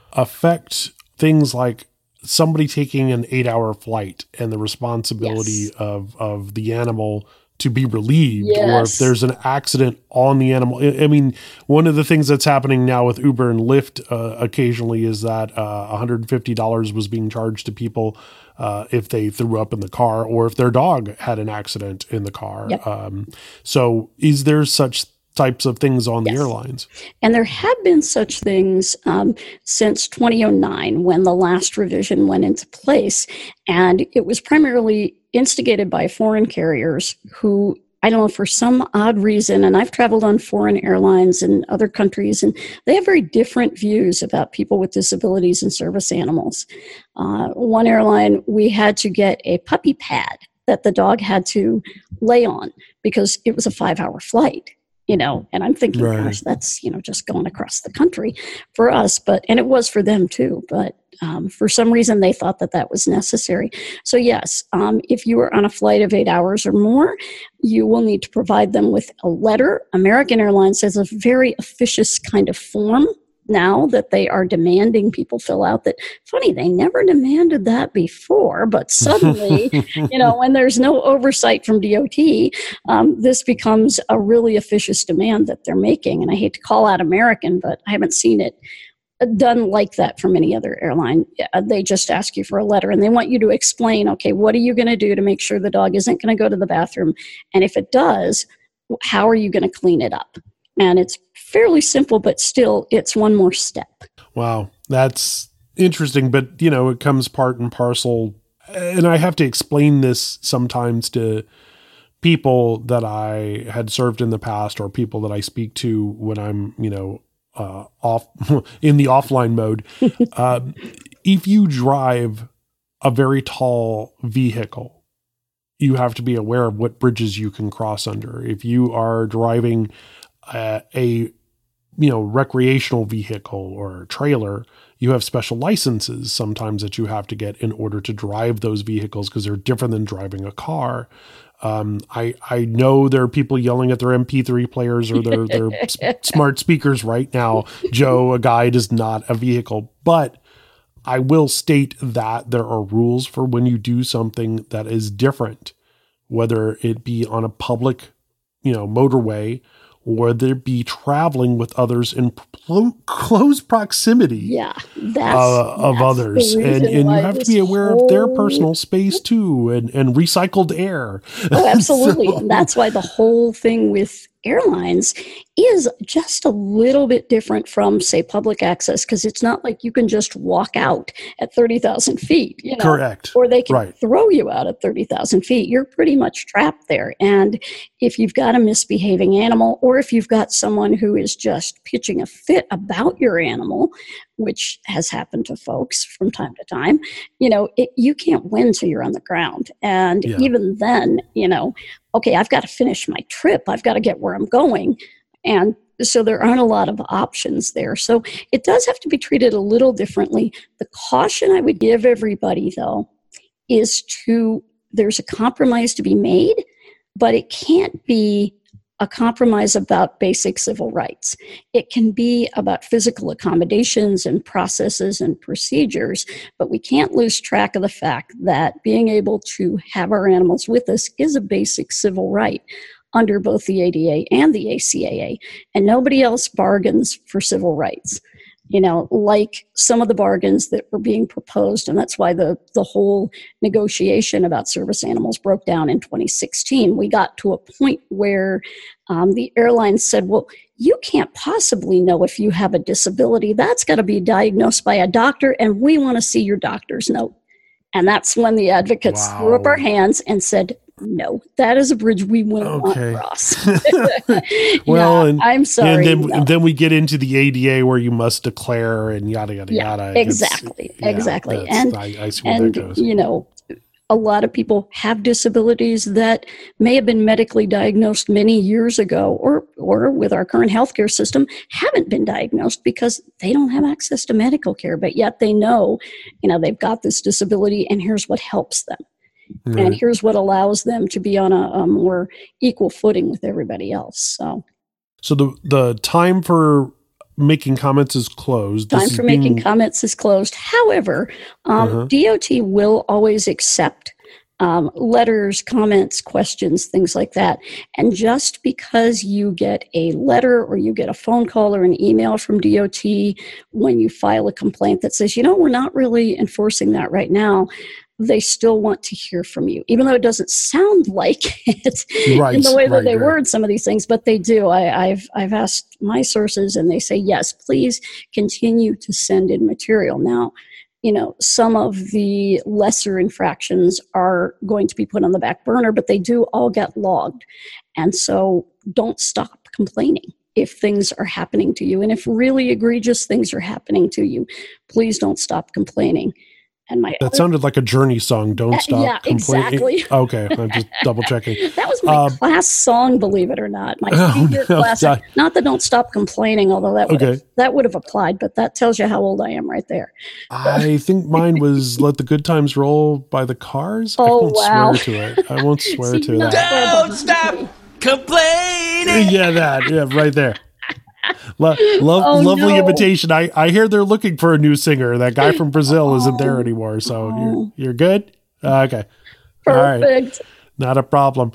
Speaker 2: affect things like somebody taking an 8-hour flight and the responsibility of the animal to be relieved, or if there's an accident on the animal? I mean, one of the things that's happening now with Uber and Lyft occasionally is that $150 was being charged to people if they threw up in the car or if their dog had an accident in the car. So is there such types of things on the airlines?
Speaker 4: And there have been such things since 2009, when the last revision went into place. And it was primarily instigated by foreign carriers who I don't know, for some odd reason, and I've traveled on foreign airlines in other countries, and they have very different views about people with disabilities and service animals. One airline, we had to get a puppy pad that the dog had to lay on because it was a 5-hour flight, and I'm thinking, gosh, that's, just going across the country for us, and it was for them too, but for some reason they thought that was necessary. So yes, if you are on a flight of 8 hours or more, you will need to provide them with a letter. American Airlines has a very officious kind of form now that they are demanding people fill out. That funny, they never demanded that before, but suddenly, when there's no oversight from DOT, this becomes a really officious demand that they're making. And I hate to call out American, but I haven't seen it done like that from any other airline. They just ask you for a letter and they want you to explain, okay, what are you going to do to make sure the dog isn't going to go to the bathroom? And if it does, how are you going to clean it up? And it's fairly simple, but still it's one more step.
Speaker 2: Wow. That's interesting, but it comes part and parcel. And I have to explain this sometimes to people that I had served in the past or people that I speak to when I'm, off in the offline mode. If you drive a very tall vehicle, you have to be aware of what bridges you can cross under. If you are driving a recreational vehicle or a trailer, you have special licenses sometimes that you have to get in order to drive those vehicles because they're different than driving a car. I know there are people yelling at their MP3 players or their smart speakers right now. Joe, a guide is not a vehicle, but I will state that there are rules for when you do something that is different, whether it be on a public, motorway, or there be traveling with others in close proximity of others. And you have to be aware of their personal space too, and recycled air.
Speaker 4: Oh, absolutely. And that's why the whole thing with airlines is just a little bit different from, say, public access, because it's not like you can just walk out at 30,000 feet.
Speaker 2: Correct.
Speaker 4: Or they can throw you out at 30,000 feet. You're pretty much trapped there. And if you've got a misbehaving animal, or if you've got someone who is just pitching a fit about your animal, which has happened to folks from time to time, you can't win till you're on the ground. And even then, okay, I've got to finish my trip. I've got to get where I'm going. And so there aren't a lot of options there. So it does have to be treated a little differently. The caution I would give everybody, though, is there's a compromise to be made, but it can't be a compromise about basic civil rights. It can be about physical accommodations and processes and procedures, but we can't lose track of the fact that being able to have our animals with us is a basic civil right under both the ADA and the ACAA, and nobody else bargains for civil rights. Like some of the bargains that were being proposed, and that's why the whole negotiation about service animals broke down in 2016. We got to a point where the airlines said, well, you can't possibly know if you have a disability. That's got to be diagnosed by a doctor, and we want to see your doctor's note. And that's when the advocates threw up our hands and said, no, that is a bridge we will not cross.
Speaker 2: Well,
Speaker 4: I'm sorry.
Speaker 2: And then we get into the ADA where you must declare and yada, yada, yada.
Speaker 4: Exactly. And
Speaker 2: I see where that goes.
Speaker 4: A lot of people have disabilities that may have been medically diagnosed many years ago, or with our current healthcare system, haven't been diagnosed because they don't have access to medical care, but yet they know, they've got this disability and here's what helps them. Right. And here's what allows them to be on a more equal footing with everybody else.
Speaker 2: So the time for making comments is closed.
Speaker 4: Making comments is closed. However, DOT will always accept letters, comments, questions, things like that. And just because you get a letter or you get a phone call or an email from DOT when you file a complaint that says, we're not really enforcing that right now, they still want to hear from you, even though it doesn't sound like it in the way that they word some of these things, but they do. I've asked my sources and they say, yes, please continue to send in material. Now, some of the lesser infractions are going to be put on the back burner, but they do all get logged. And so don't stop complaining if things are happening to you. And if really egregious things are happening to you, please don't stop complaining. And that
Speaker 2: sounded like a Journey song. Don't stop complaining.
Speaker 4: Exactly.
Speaker 2: Okay, I'm just double checking.
Speaker 4: That was my class song, believe it or not. My senior class. Not the Don't Stop Complaining, although that would have applied, but that tells you how old I am right there.
Speaker 2: I think mine was Let the Good Times Roll by the Cars.
Speaker 4: Oh,
Speaker 2: I won't
Speaker 4: wow.
Speaker 2: swear to it. I won't swear to that.
Speaker 1: Don't stop complaining.
Speaker 2: Yeah, right there. Lovely imitation. I hear they're looking for a new singer. That guy from Brazil isn't there anymore. So you're good? Okay.
Speaker 4: Perfect.
Speaker 2: All right. Not a problem.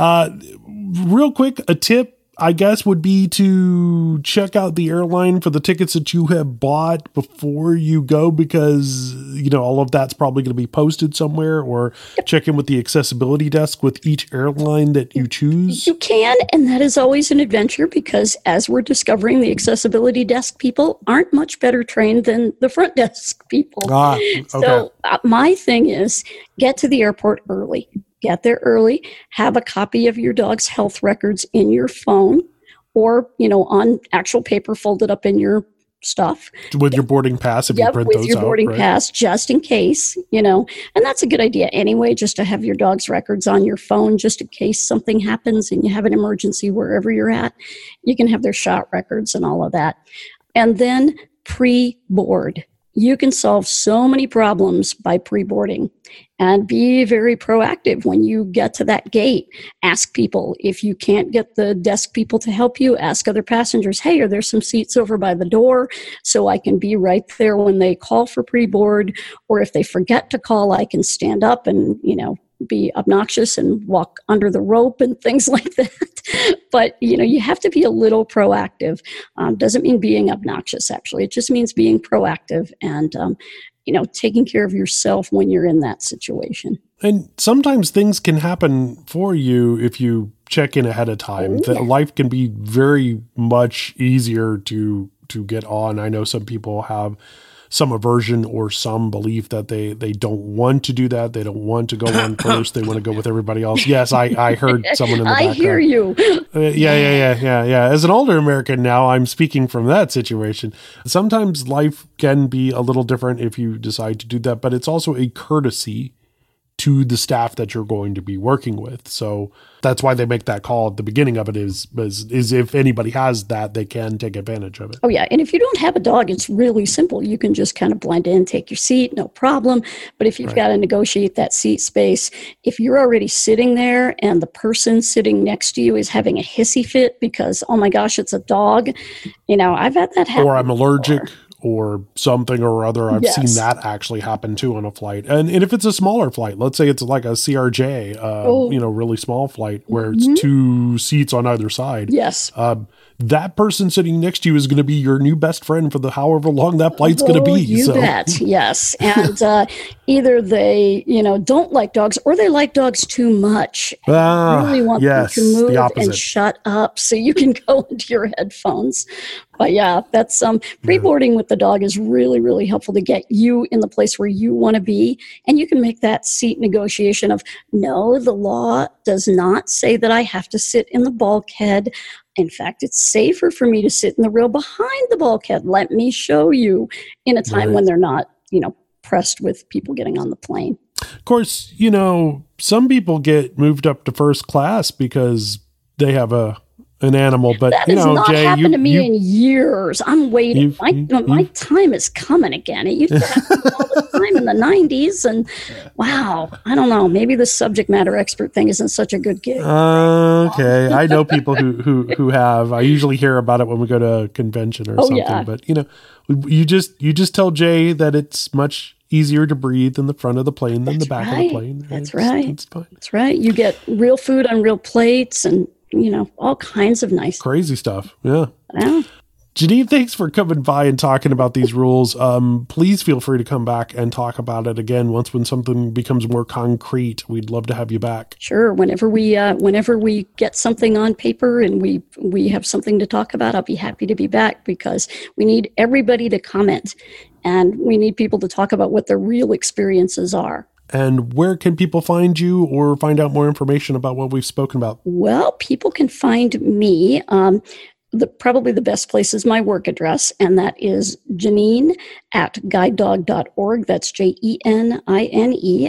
Speaker 2: Real quick, a tip, I guess, would be to check out the airline for the tickets that you have bought before you go, because, all of that's probably going to be posted somewhere, or check in with the accessibility desk with each airline that you choose.
Speaker 4: You can, and that is always an adventure, because as we're discovering, the accessibility desk people aren't much better trained than the front desk people.
Speaker 2: Okay.
Speaker 4: So my thing is, get to the airport early. Get there early, have a copy of your dog's health records in your phone, or, on actual paper folded up in your stuff.
Speaker 2: With your boarding pass, if you print those out.
Speaker 4: With your boarding pass, just in case, and that's a good idea anyway, just to have your dog's records on your phone, just in case something happens and you have an emergency wherever you're at. You can have their shot records and all of that. And then pre-board. You can solve so many problems by pre-boarding, and be very proactive when you get to that gate. Ask people. If you can't get the desk people to help you, ask other passengers, hey, are there some seats over by the door so I can be right there when they call for pre-board? Or if they forget to call, I can stand up and, be obnoxious and walk under the rope and things like that. But, you have to be a little proactive. Doesn't mean being obnoxious, actually. It just means being proactive and, taking care of yourself when you're in that situation.
Speaker 2: And sometimes things can happen for you if you check in ahead of time. Life can be very much easier to get on. I know some people have some aversion or some belief that they don't want to do that. They don't want to go on first. They want to go with everybody else. Yes, I heard someone in the background.
Speaker 4: I hear you.
Speaker 2: Yeah. As an older American now, I'm speaking from that situation. Sometimes life can be a little different if you decide to do that, but it's also a courtesy to the staff that you're going to be working with. So that's why they make that call at the beginning of it is if anybody has that, they can take advantage of it.
Speaker 4: Oh, yeah. And if you don't have a dog, it's really simple. You can just kind of blend in, take your seat, no problem. But if you've got to negotiate that seat space, if you're already sitting there and the person sitting next to you is having a hissy fit because, oh my gosh, it's a dog, I've had that happen.
Speaker 2: Or I'm allergic. Or something or other. I've seen that actually happen too on a flight. And if it's a smaller flight, let's say it's like a CRJ, really small flight where it's two seats on either side.
Speaker 4: Yes.
Speaker 2: That person sitting next to you is going to be your new best friend for the however long that flight's going to be.
Speaker 4: You bet. Yes. And either they, don't like dogs or they like dogs too much. Really want them to move and shut up so you can go into your headphones. But yeah, that's pre-boarding with the dog is really, really helpful to get you in the place where you want to be. And you can make that seat negotiation of, no, the law does not say that I have to sit in the bulkhead. In fact, it's safer for me to sit in the rail behind the bulkhead. Let me show you, in a time when they're not, pressed with people getting on the plane.
Speaker 2: Of course, some people get moved up to first class because they have an animal, but
Speaker 4: that has not happened to me in years. I'm waiting. My time is coming again. It used to happen all the time in the 90s, and wow, I don't know. Maybe the subject matter expert thing isn't such a good gig.
Speaker 2: Okay, I know people who have. I usually hear about it when we go to a convention or something. Yeah. But you just tell Jay that it's much easier to breathe in the front of the plane than the back of the plane.
Speaker 4: That's right. It's fine. That's right. You get real food on real plates and all kinds of nice
Speaker 2: crazy stuff. Yeah. Janine, thanks for coming by and talking about these rules. Please feel free to come back and talk about it again when something becomes more concrete. We'd love to have you back.
Speaker 4: Sure. Whenever we get something on paper and we have something to talk about, I'll be happy to be back because we need everybody to comment. And we need people to talk about what their real experiences are.
Speaker 2: And where can people find you or find out more information about what we've spoken about?
Speaker 4: Well, people can find me. Probably the best place is my work address, and that is Janine@guidedog.org. That's JENINE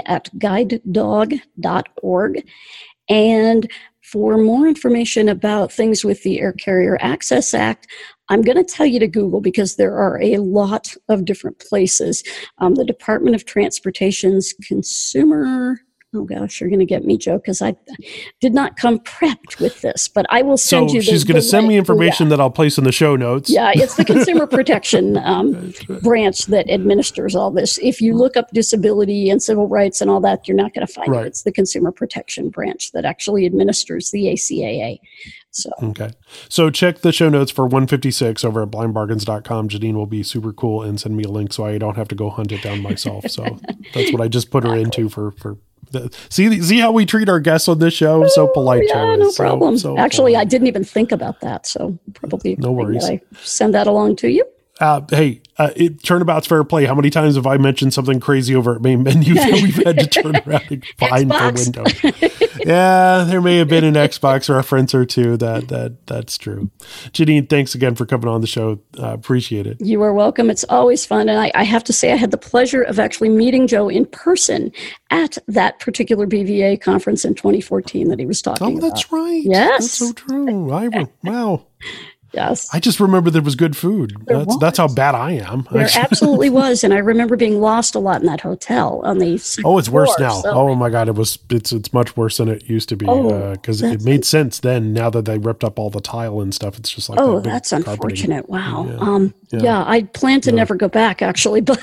Speaker 4: @guidedog.org. And for more information about things with the Air Carrier Access Act, I'm going to tell you to Google because there are a lot of different places. The Department of Transportation's consumer... Oh gosh, you're going to get me, Joe, because I did not come prepped with this, but I will send you.
Speaker 2: She's going to send me information that I'll place in the show notes.
Speaker 4: Yeah, it's the Consumer Protection branch that administers all this. If you look up disability and civil rights and all that, you're not going to find it. It's the Consumer Protection branch that actually administers the ACAA.
Speaker 2: So check the show notes for 156 over at blindbargains.com. Janine will be super cool and send me a link so I don't have to go hunt it down myself. So that's what I just put her into for see how we treat our guests on this show? So polite.
Speaker 4: Yeah, no problem. Actually, polite. I didn't even think about that. So probably
Speaker 2: no worries.
Speaker 4: I send that along to you.
Speaker 2: Turnabout's fair play. How many times have I mentioned something crazy over at main menu that we've had to turn around and find for Windows? Yeah, there may have been an Xbox reference or two. That's true. Janine, thanks again for coming on the show. Appreciate it.
Speaker 4: You are welcome. It's always fun. And I have to say, I had the pleasure of actually meeting Joe in person at that particular BVA conference in 2014 that he was talking about.
Speaker 2: Oh, that's right.
Speaker 4: Yes.
Speaker 2: That's so true. Wow.
Speaker 4: Yes.
Speaker 2: I just remember there was good food. That's how bad I am.
Speaker 4: There absolutely was. And I remember being lost a lot in that hotel on the
Speaker 2: it's worse now. So. Oh my God. It's much worse than it used to be. Because it made sense then. Now that they ripped up all the tile and stuff, it's just like,
Speaker 4: that's unfortunate. Wow. Yeah. I plan to never go back actually, but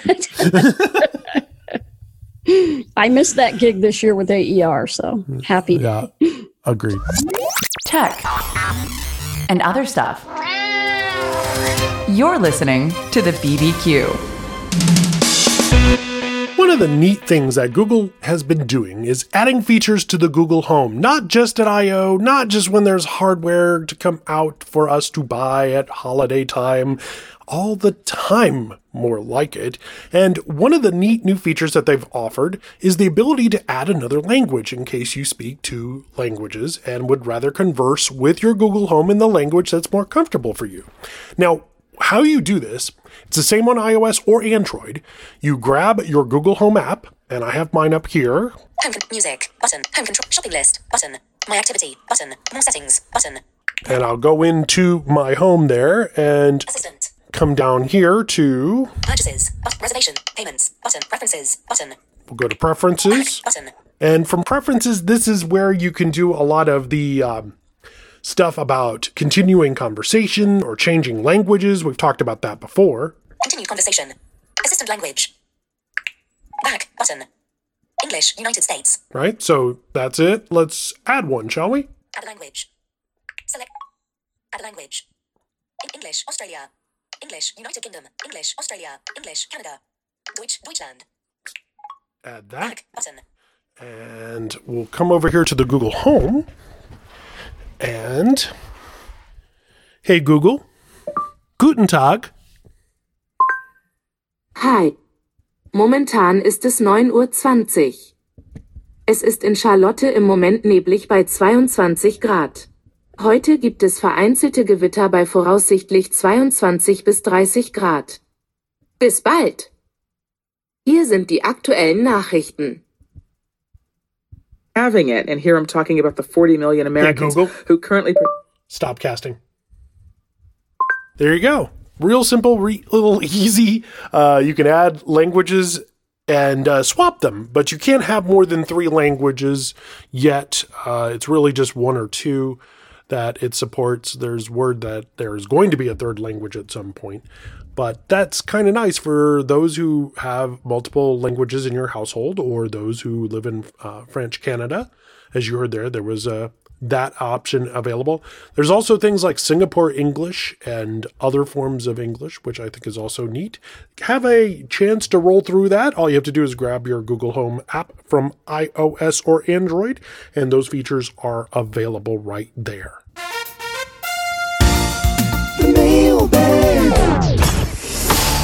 Speaker 4: I missed that gig this year with AER. So happy.
Speaker 2: Yeah. Agreed.
Speaker 5: Tech and other stuff. You're listening to the BBQ.
Speaker 2: One of the neat things that Google has been doing is adding features to the Google Home, not just at I/O, not just when there's hardware to come out for us to buy at holiday time, all the time, more like it. And one of the neat new features that they've offered is the ability to add another language in case you speak two languages and would rather converse with your Google Home in the language that's more comfortable for you. Now, how you do this, it's the same on iOS or Android. You grab your Google Home app, and I have mine up here.
Speaker 6: Home music, button, home control, shopping list, button, my activity, button, more settings, button.
Speaker 2: And I'll go into my home there and
Speaker 6: Assistant.
Speaker 2: Come down here to
Speaker 6: purchases, reservation, payments, button, preferences, button.
Speaker 2: We'll go to preferences.
Speaker 6: Button.
Speaker 2: And from preferences, this is where you can do a lot of the stuff about continuing conversation or changing languages. We've talked about that before.
Speaker 6: Continue conversation. Assistant language. Back, button. English, United States.
Speaker 2: Right, so that's it. Let's add one, shall we?
Speaker 6: Add a language. Select. Add a language. English, Australia. English, United Kingdom. English, Australia. English, Canada. Deutschland.
Speaker 2: Add that.
Speaker 6: Back, button.
Speaker 2: And we'll come over here to the Google Home. And, hey Google, Guten Tag.
Speaker 7: Hi, momentan ist es 9:20 Uhr. Es ist in Charlotte im Moment neblig bei 22 Grad. Heute gibt es vereinzelte Gewitter bei voraussichtlich 22 bis 30 Grad. Bis bald! Hier sind die aktuellen Nachrichten.
Speaker 8: Having it, and here I'm talking about the 40 million Americans who currently...
Speaker 2: Stop casting. There you go. Real simple, little easy. You can add languages and swap them, but you can't have more than 3 languages yet. It's really just 1 or 2 that it supports. There's word that there's going to be a 3rd language at some point, but that's kind of nice for those who have multiple languages in your household or those who live in French Canada. As you heard there was that option available. There's also things like Singapore English and other forms of English, which I think is also neat. Have a chance to roll through that. All you have to do is grab your Google Home app from iOS or Android, and those features are available right there. The mailbag.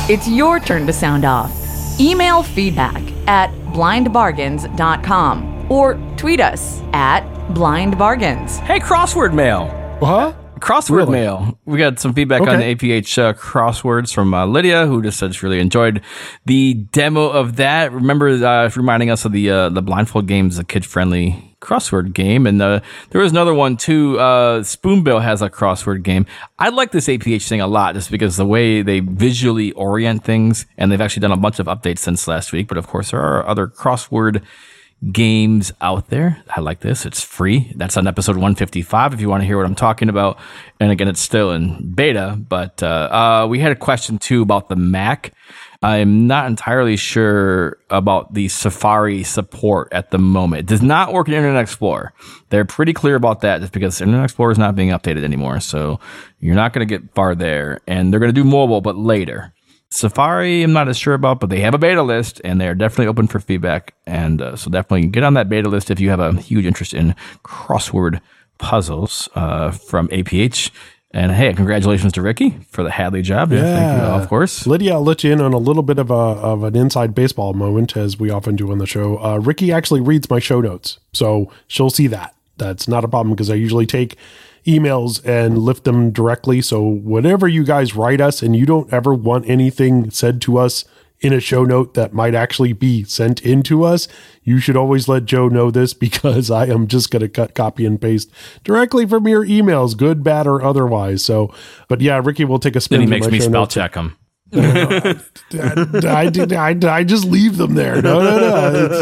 Speaker 5: It's your turn to sound off. Email feedback at blindbargains.com or tweet us at blindbargains.
Speaker 1: Hey, crossword mail.
Speaker 2: Huh?
Speaker 1: Crossword mail. We got some feedback on the APH crosswords from Lydia, who just said she really enjoyed the demo of that. Remember reminding us of the Blindfold Games, a kid-friendly crossword game. And there was another one, too. Spoonbill has a crossword game. I like this APH thing a lot just because the way they visually orient things, and they've actually done a bunch of updates since last week. But, of course, there are other crossword games out there. I like this. It's free. That's on episode 155 if you want to hear what I'm talking about. And again, it's still in beta, but we had a question too about the Mac. I'm not entirely sure about the Safari support at the moment. It does not work in Internet Explorer. They're pretty clear about that just because Internet Explorer is not being updated anymore. So you're not going to get far there, and they're going to do mobile, but later. Safari, I'm not as sure about, but they have a beta list, and they're definitely open for feedback. And so definitely get on that beta list if you have a huge interest in crossword puzzles from APH. And hey, congratulations to Ricky for the Hadley job.
Speaker 2: Yeah.
Speaker 1: Thank you, of course.
Speaker 2: Lydia, I'll let you in on a little bit of an inside baseball moment, as we often do on the show. Ricky actually reads my show notes, so she'll see that. That's not a problem because I usually take emails and lift them directly. So whatever you guys write us and you don't ever want anything said to us in a show note that might actually be sent into us, you should always let Joe know this, because I am just going to cut, copy, and paste directly from your emails, good, bad, or otherwise. So, but yeah, Ricky will take a spin.
Speaker 1: Then he makes me spell check them.
Speaker 2: I just leave them there. No.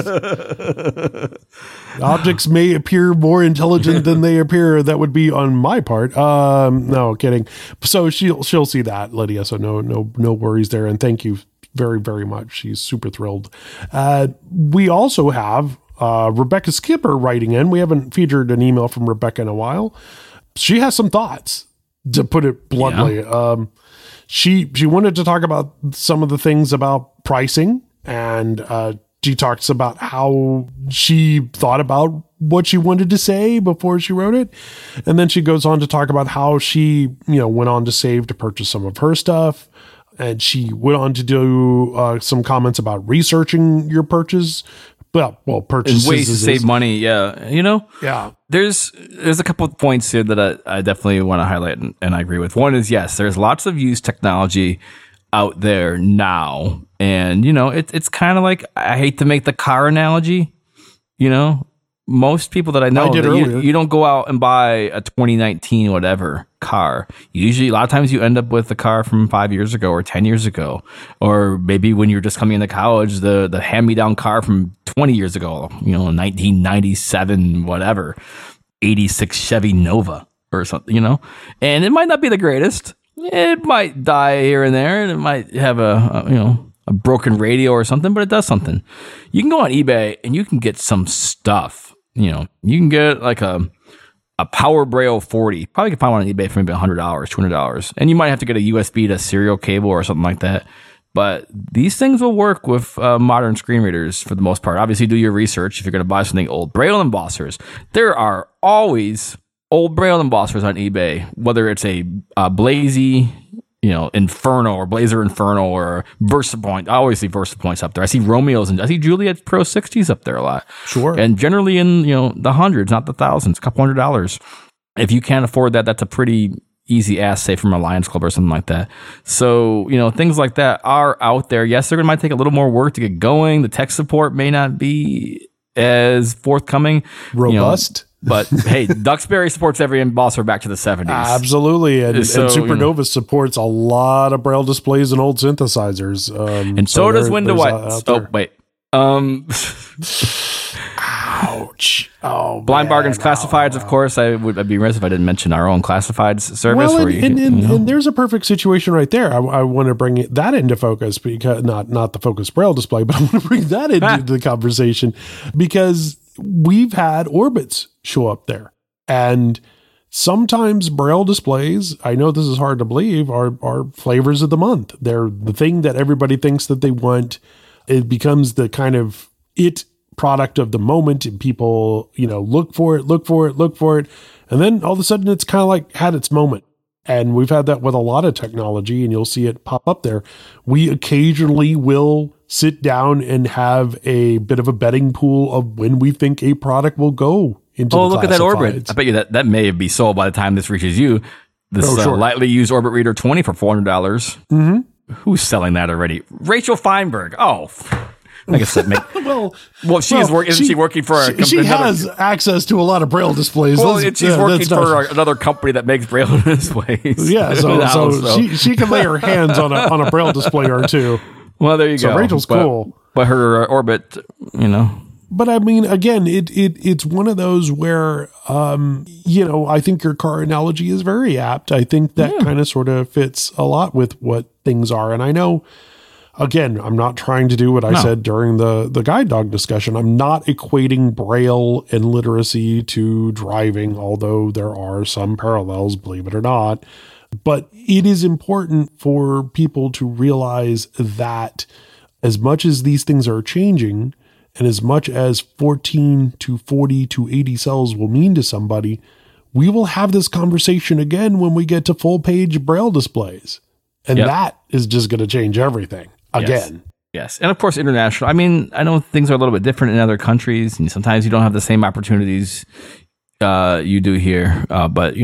Speaker 2: Objects may appear more intelligent than they appear. That would be on my part. No, kidding. So she'll see that, Lydia. So no worries there. And thank you very, very much. She's super thrilled. We also have Rebecca Skipper writing in. We haven't featured an email from Rebecca in a while. She has some thoughts, to put it bluntly. Yeah. She wanted to talk about some of the things about pricing, and she talks about how she thought about what she wanted to say before she wrote it. And then she goes on to talk about how she, went on to save to purchase some of her stuff. And she went on to do some comments about researching your purchase. Well, purchases.
Speaker 1: Ways to save money, yeah.
Speaker 2: Yeah.
Speaker 1: There's a couple of points here that I definitely want to highlight and I agree with. One is, yes, there's lots of used technology out there now. And, it's kind of like, I hate to make the car analogy, most people that I know, you don't go out and buy a 2019 whatever car. Usually, a lot of times you end up with a car from 5 years ago or 10 years ago, or maybe when you're just coming into college, the hand-me-down car from 20 years ago, 1997 whatever, 86 Chevy Nova or something, and it might not be the greatest. It might die here and there, and it might have a broken radio or something, but it does something. You can go on eBay and you can get some stuff. You can get like a Power Braille 40. Probably can find one on eBay for maybe $100, $200. And you might have to get a USB to serial cable or something like that. But these things will work with modern screen readers for the most part. Obviously, do your research if you're going to buy something old. Braille embossers. There are always old Braille embossers on eBay, whether it's a Blazy, Inferno or Blazer Inferno or VersaPoint. I always see VersaPoints up there. I see Romeo's and I see Juliet Pro 60s up there a lot.
Speaker 2: Sure.
Speaker 1: And generally in, the hundreds, not the thousands, a couple $100. If you can't afford that, that's a pretty easy ask, say from a Lions Club or something like that. So, things like that are out there. Yes, they're going to might take a little more work to get going. The tech support may not be as forthcoming.
Speaker 2: Robust.
Speaker 1: But hey, Duxbury supports every embosser back to the 70s.
Speaker 2: Absolutely. And Supernova supports a lot of Braille displays and old synthesizers.
Speaker 1: And so does Window White. Oh, wait.
Speaker 2: Ouch. Oh,
Speaker 1: Blind Bargains Classifieds, of course. I'd be remiss if I didn't mention our own Classifieds service.
Speaker 2: Well, and there's a perfect situation right there. I want to bring that into focus, because not the Focus Braille display, but I want to bring that into the conversation, because we've had Orbits show up there. And sometimes Braille displays, I know this is hard to believe, are flavors of the month. They're the thing that everybody thinks that they want. It becomes the kind of product of the moment, and people, look for it. And then all of a sudden it's kind of like had its moment. And we've had that with a lot of technology, and you'll see it pop up there. We occasionally will sit down and have a bit of a betting pool of when we think a product will go into the
Speaker 1: look at that Orbit.
Speaker 2: classifieds.
Speaker 1: I bet you that may be sold by the time this reaches you. This
Speaker 2: sure.
Speaker 1: lightly used Orbit Reader 20 for $400. Mm-hmm. Who's selling that already? Rachel Feinberg. Oh, I guess that makes... Isn't she working for a company?
Speaker 2: She has access to a lot of Braille displays.
Speaker 1: Well, she's working for another company that makes Braille displays.
Speaker 2: Yeah, so she can lay her hands on a Braille display or two.
Speaker 1: Well, there you go.
Speaker 2: So Rachel's cool.
Speaker 1: But her Orbit,
Speaker 2: But I mean, again, it's one of those where, I think your car analogy is very apt. I think that kind of sort of fits a lot with what things are. And I know, again, I'm not trying to do what I said during the guide dog discussion. I'm not equating Braille and literacy to driving, although there are some parallels, believe it or not. But it is important for people to realize that as much as these things are changing, and as much as 14 to 40 to 80 cells will mean to somebody, we will have this conversation again when we get to full page Braille displays. And that is just going to change everything again.
Speaker 1: Yes. And of course, international. I mean, I know things are a little bit different in other countries, and sometimes you don't have the same opportunities you do here. But,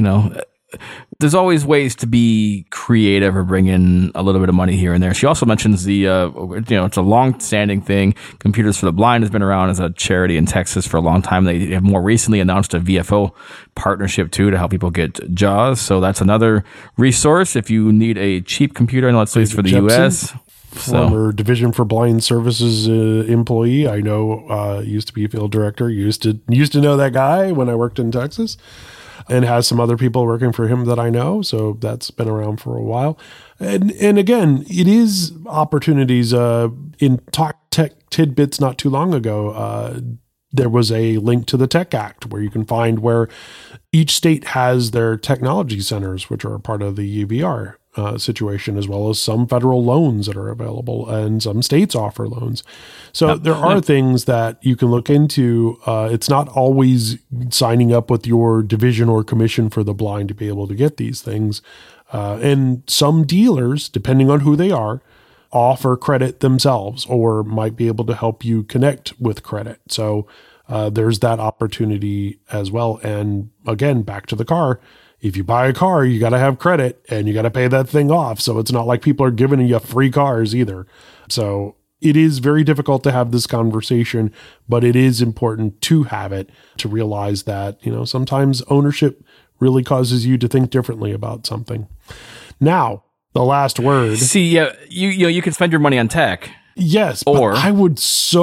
Speaker 1: there's always ways to be creative or bring in a little bit of money here and there. She also mentions it's a long-standing thing. Computers for the Blind has been around as a charity in Texas for a long time. They have more recently announced a VFO partnership too to help people get JAWS. So that's another resource if you need a cheap computer, and let's say it's for the U.S.
Speaker 2: Former Division for Blind Services employee. I know used to be a field director. Used to know that guy when I worked in Texas. And has some other people working for him that I know. So that's been around for a while. And again, it is opportunities. In Talk Tech Tidbits not too long ago, there was a link to the Tech Act where you can find where each state has their technology centers, which are a part of the UBR situation, as well as some federal loans that are available, and some states offer loans. So there are things that you can look into. It's not always signing up with your division or commission for the blind to be able to get these things. And some dealers, depending on who they are, offer credit themselves or might be able to help you connect with credit. So there's that opportunity as well. And again, back to the car. If you buy a car, you got to have credit and you got to pay that thing off. So it's not like people are giving you free cars either. So it is very difficult to have this conversation, but it is important to have it, to realize that, sometimes ownership really causes you to think differently about something. Now, the last word.
Speaker 1: See, you can spend your money on tech.
Speaker 2: Yes, but I would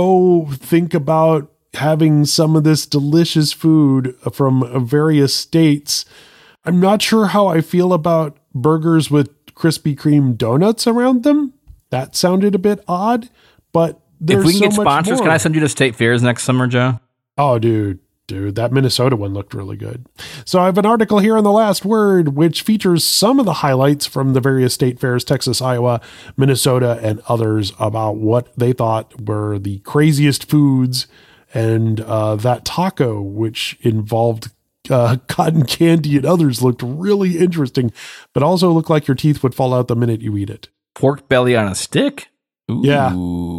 Speaker 2: so think about having some of this delicious food from various states. I'm not sure how I feel about burgers with Krispy Kreme donuts around them. That sounded a bit odd, but there's
Speaker 1: if we can
Speaker 2: so
Speaker 1: get
Speaker 2: much
Speaker 1: sponsors,
Speaker 2: more.
Speaker 1: Can I send you to state fairs next summer, Joe?
Speaker 2: Oh, dude, that Minnesota one looked really good. So I have an article here on The Last Word, which features some of the highlights from the various state fairs, Texas, Iowa, Minnesota, and others, about what they thought were the craziest foods. And that taco, which involved cotton candy and others, looked really interesting, but also looked like your teeth would fall out the minute you eat it.
Speaker 1: Pork belly on a stick? Ooh, yeah.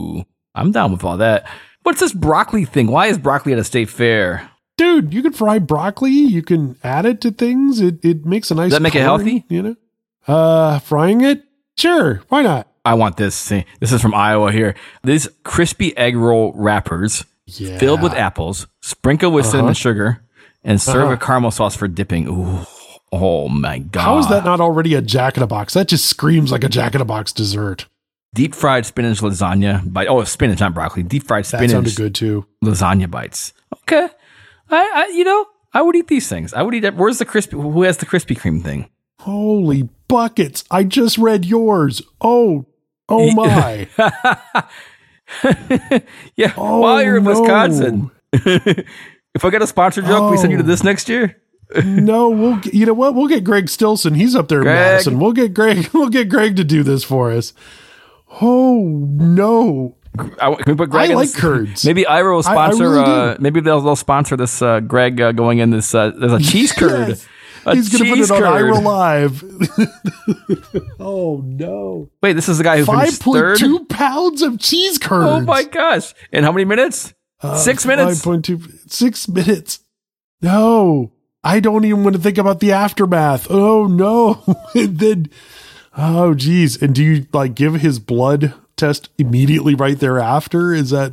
Speaker 1: I'm down with all that. What's this broccoli thing? Why is broccoli at a state fair?
Speaker 2: Dude, you can fry broccoli. You can add it to things. It makes a nice...
Speaker 1: Does that make it healthy?
Speaker 2: Frying it? Sure. Why not?
Speaker 1: I want this. This is from Iowa here. These crispy egg roll wrappers filled with apples, sprinkled with cinnamon sugar, and serve a caramel sauce for dipping. Ooh. Oh my God.
Speaker 2: How is that not already a Jack-in-a-Box? That just screams like a Jack-in-a-Box dessert.
Speaker 1: Deep fried spinach lasagna bite. Oh, spinach, not broccoli. Deep fried spinach.
Speaker 2: That sounded good too.
Speaker 1: Lasagna bites. Okay. I would eat these things. I would eat it. Where's the crispy? Who has the Krispy Kreme thing?
Speaker 2: Holy buckets. I just read yours. Oh my.
Speaker 1: Yeah. While you're in Wisconsin. If I get a sponsor joke, we send you to this next year.
Speaker 2: No, you know what? We'll get Greg Stilson. He's up there in Madison. We'll get Greg to do this for us. Oh no.
Speaker 1: Can we put Greg
Speaker 2: I like curds.
Speaker 1: Maybe Ira will sponsor.
Speaker 2: I really do.
Speaker 1: Maybe they'll sponsor this. Greg going in this. There's a cheese curd.
Speaker 2: Yes. He's going to put
Speaker 1: cheese
Speaker 2: it on
Speaker 1: curd.
Speaker 2: Ira Live. Oh, no.
Speaker 1: Wait, this is the guy who finished third?
Speaker 2: 5.2 pounds of cheese curds.
Speaker 1: Oh, my gosh. In how many minutes? 6 minutes?
Speaker 2: 5.2. 6 minutes. No. I don't even want to think about the aftermath. Oh, no. And then, oh, geez. And do you like give his blood test immediately right thereafter? Is that,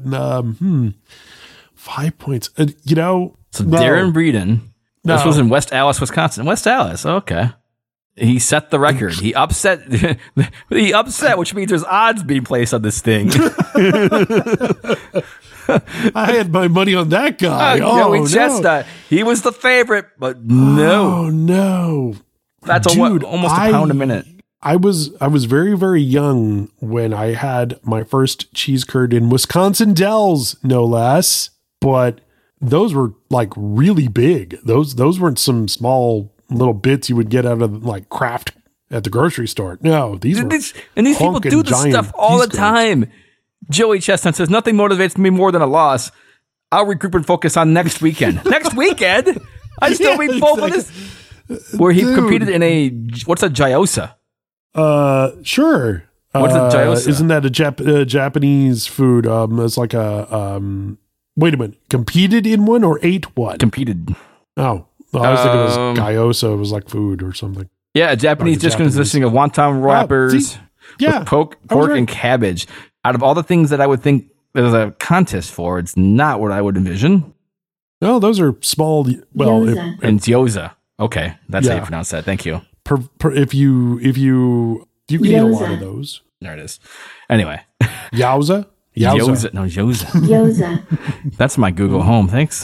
Speaker 2: 5 points?
Speaker 1: So Darren Breeden. This was in West Allis, Wisconsin. West Allis. Okay. He set the record. He upset, which means there's odds being placed on this thing.
Speaker 2: I had my money on that guy.
Speaker 1: Joey Chestnut. He was the favorite, but no.
Speaker 2: Oh, no.
Speaker 1: That's almost a pound a minute.
Speaker 2: I was very, very young when I had my first cheese curd in Wisconsin Dells, no less. But those were like really big. Those weren't some small little bits you would get out of like Kraft at the grocery store. No, these were
Speaker 1: and these people do this stuff all the time. Joey Chestnut says, nothing motivates me more than a loss. I'll regroup and focus on next weekend. Next weekend? I'd still be full for this. Where he competed in what's a gyoza?
Speaker 2: Sure.
Speaker 1: What's a gyoza?
Speaker 2: Isn't that a Japanese food? It's like a, wait a minute. Competed in one or ate one?
Speaker 1: Competed.
Speaker 2: Oh. Well, I was thinking it was gyoza. It was like food or something.
Speaker 1: Yeah, a Japanese dish consisting of wonton wrappers with pork and cabbage. Out of all the things that I would think there's a contest for, it's not what I would envision.
Speaker 2: No, those are small. Well,
Speaker 1: and gyoza. Okay, that's how you pronounce that. Thank you.
Speaker 2: If you can eat a lot of those.
Speaker 1: There it is. Anyway,
Speaker 2: Yowza.
Speaker 1: Yoza. No, Yoza.
Speaker 3: Yoza.
Speaker 1: That's my Google Home. Thanks.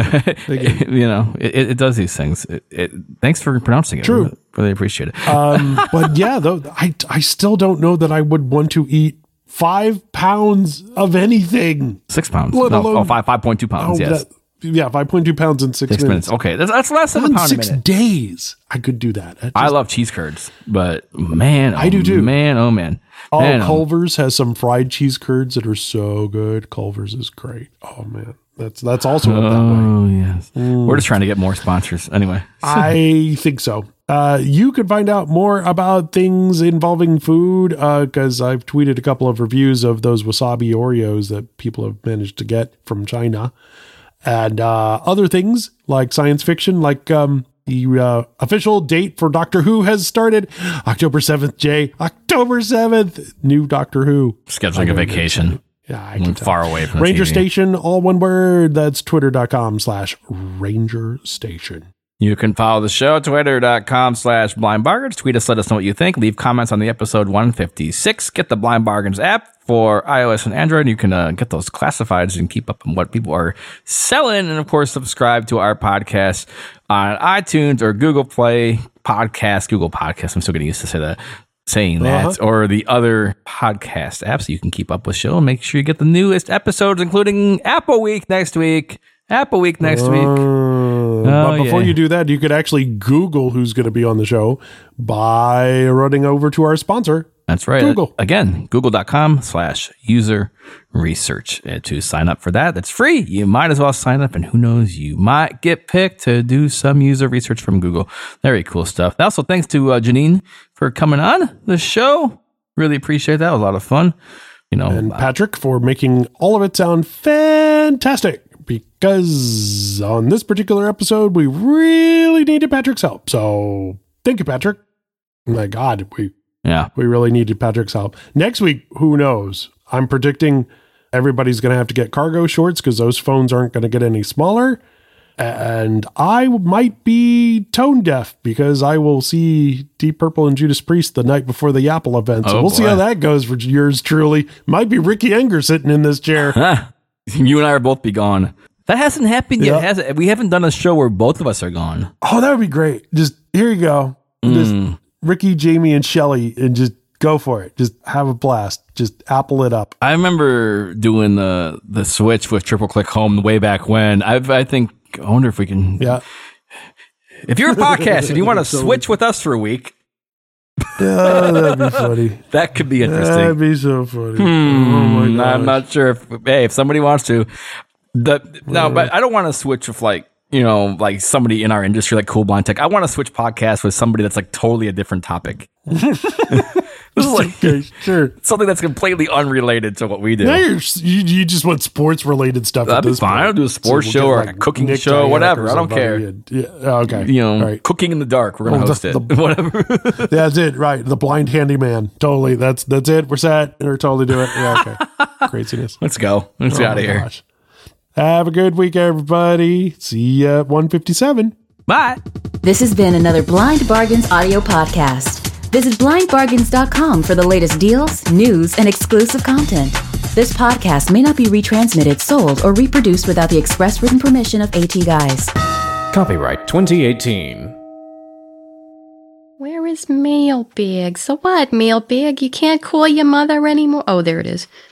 Speaker 1: It does these things. Thanks for pronouncing it.
Speaker 2: True.
Speaker 1: Really appreciate it.
Speaker 2: But yeah, though, I still don't know that I would want to eat 5 pounds of anything.
Speaker 1: 6 pounds. 5.2 pounds. Yes.
Speaker 2: 5.2 pounds in 6 minutes.
Speaker 1: Okay, that's less than a pound a minute.
Speaker 2: 6 days, I could do that.
Speaker 1: I love cheese curds, but man,
Speaker 2: I do too.
Speaker 1: Man, oh man.
Speaker 2: Culver's has some fried cheese curds that are so good. Culver's is great. Oh man, that's also up that way.
Speaker 1: Oh yes, we're just trying to get more sponsors. Anyway,
Speaker 2: I think so. You can find out more about things involving food because I've tweeted a couple of reviews of those wasabi Oreos that people have managed to get from China. And other things like science fiction, like the official date for Doctor Who has started. October 7th, Jay. October 7th. New Doctor Who.
Speaker 1: Scheduling a vacation.
Speaker 2: Yeah, I can
Speaker 1: far away from
Speaker 2: Ranger
Speaker 1: TV.
Speaker 2: Station, all one word. That's twitter.com/Ranger Station.
Speaker 1: You can follow the show, twitter.com/Blind Bargains. Tweet us, let us know what you think. Leave comments on the episode 156. Get the Blind Bargains app for iOS and Android. You can get those classifieds and keep up on what people are selling. And of course, subscribe to our podcast on iTunes or Google Play Podcast, Google Podcast. I'm still getting used to saying that, or the other podcast apps so you can keep up with the show and make sure you get the newest episodes, including Apple Week next week. But
Speaker 2: before you do that, you could actually Google who's going to be on the show by running over to our sponsor.
Speaker 1: That's right.
Speaker 2: Google.
Speaker 1: Again, google.com/user research to sign up for that. That's free. You might as well sign up, and who knows, you might get picked to do some user research from Google. Very cool stuff. Also, thanks to Janine for coming on the show. Really appreciate that. It was a lot of fun.
Speaker 2: And Patrick for making all of it sound fantastic. Because on this particular episode, we really needed Patrick's help. So thank you, Patrick. My God, we really needed Patrick's help. Next week, who knows? I'm predicting everybody's going to have to get cargo shorts because those phones aren't going to get any smaller. And I might be tone deaf because I will see Deep Purple and Judas Priest the night before the Apple event. So we'll see how that goes for yours truly. Might be Ricky Enger sitting in this chair.
Speaker 1: You and I will both be gone. That hasn't happened yet, has it? We haven't done a show where both of us are gone.
Speaker 2: Oh, that would be great. Just, here you go. Just Ricky, Jamie, and Shelly, and just go for it. Just have a blast. Just Apple it up.
Speaker 1: I remember doing the switch with Triple Click Home way back when. I wonder if we can...
Speaker 2: Yeah.
Speaker 1: If you're a podcast and you want to switch with us for a week...
Speaker 2: that'd be funny.
Speaker 1: That could be interesting.
Speaker 2: That'd be so funny. Oh my God.
Speaker 1: I'm not sure if somebody wants to... but I don't want to switch with like like somebody in our industry, like Cool Blind Tech, I want to switch podcasts with somebody that's like totally a different topic. This is like
Speaker 2: okay, sure,
Speaker 1: something that's completely unrelated to what we do.
Speaker 2: Now you just want sports related stuff.
Speaker 1: That'd be fine. I'll do a sports show or a cooking
Speaker 2: Nick
Speaker 1: show, whatever. I don't care.
Speaker 2: Yeah, okay.
Speaker 1: Right. Cooking in the dark. We're gonna host it. Whatever.
Speaker 2: That's it. Right. The blind handyman. Totally. That's it. We're set. We're totally doing it. Yeah. Okay. Craziness.
Speaker 1: Let's go. Let's get out of here.
Speaker 2: Gosh. Have a good week, everybody. See you at 157.
Speaker 1: Bye.
Speaker 5: This has been another Blind Bargains audio podcast. Visit blindbargains.com for the latest deals, news, and exclusive content. This podcast may not be retransmitted, sold, or reproduced without the express written permission of AT Guys.
Speaker 9: Copyright 2018.
Speaker 10: Where is Mailbag? So what, Mailbag? You can't call your mother anymore? Oh, there it is.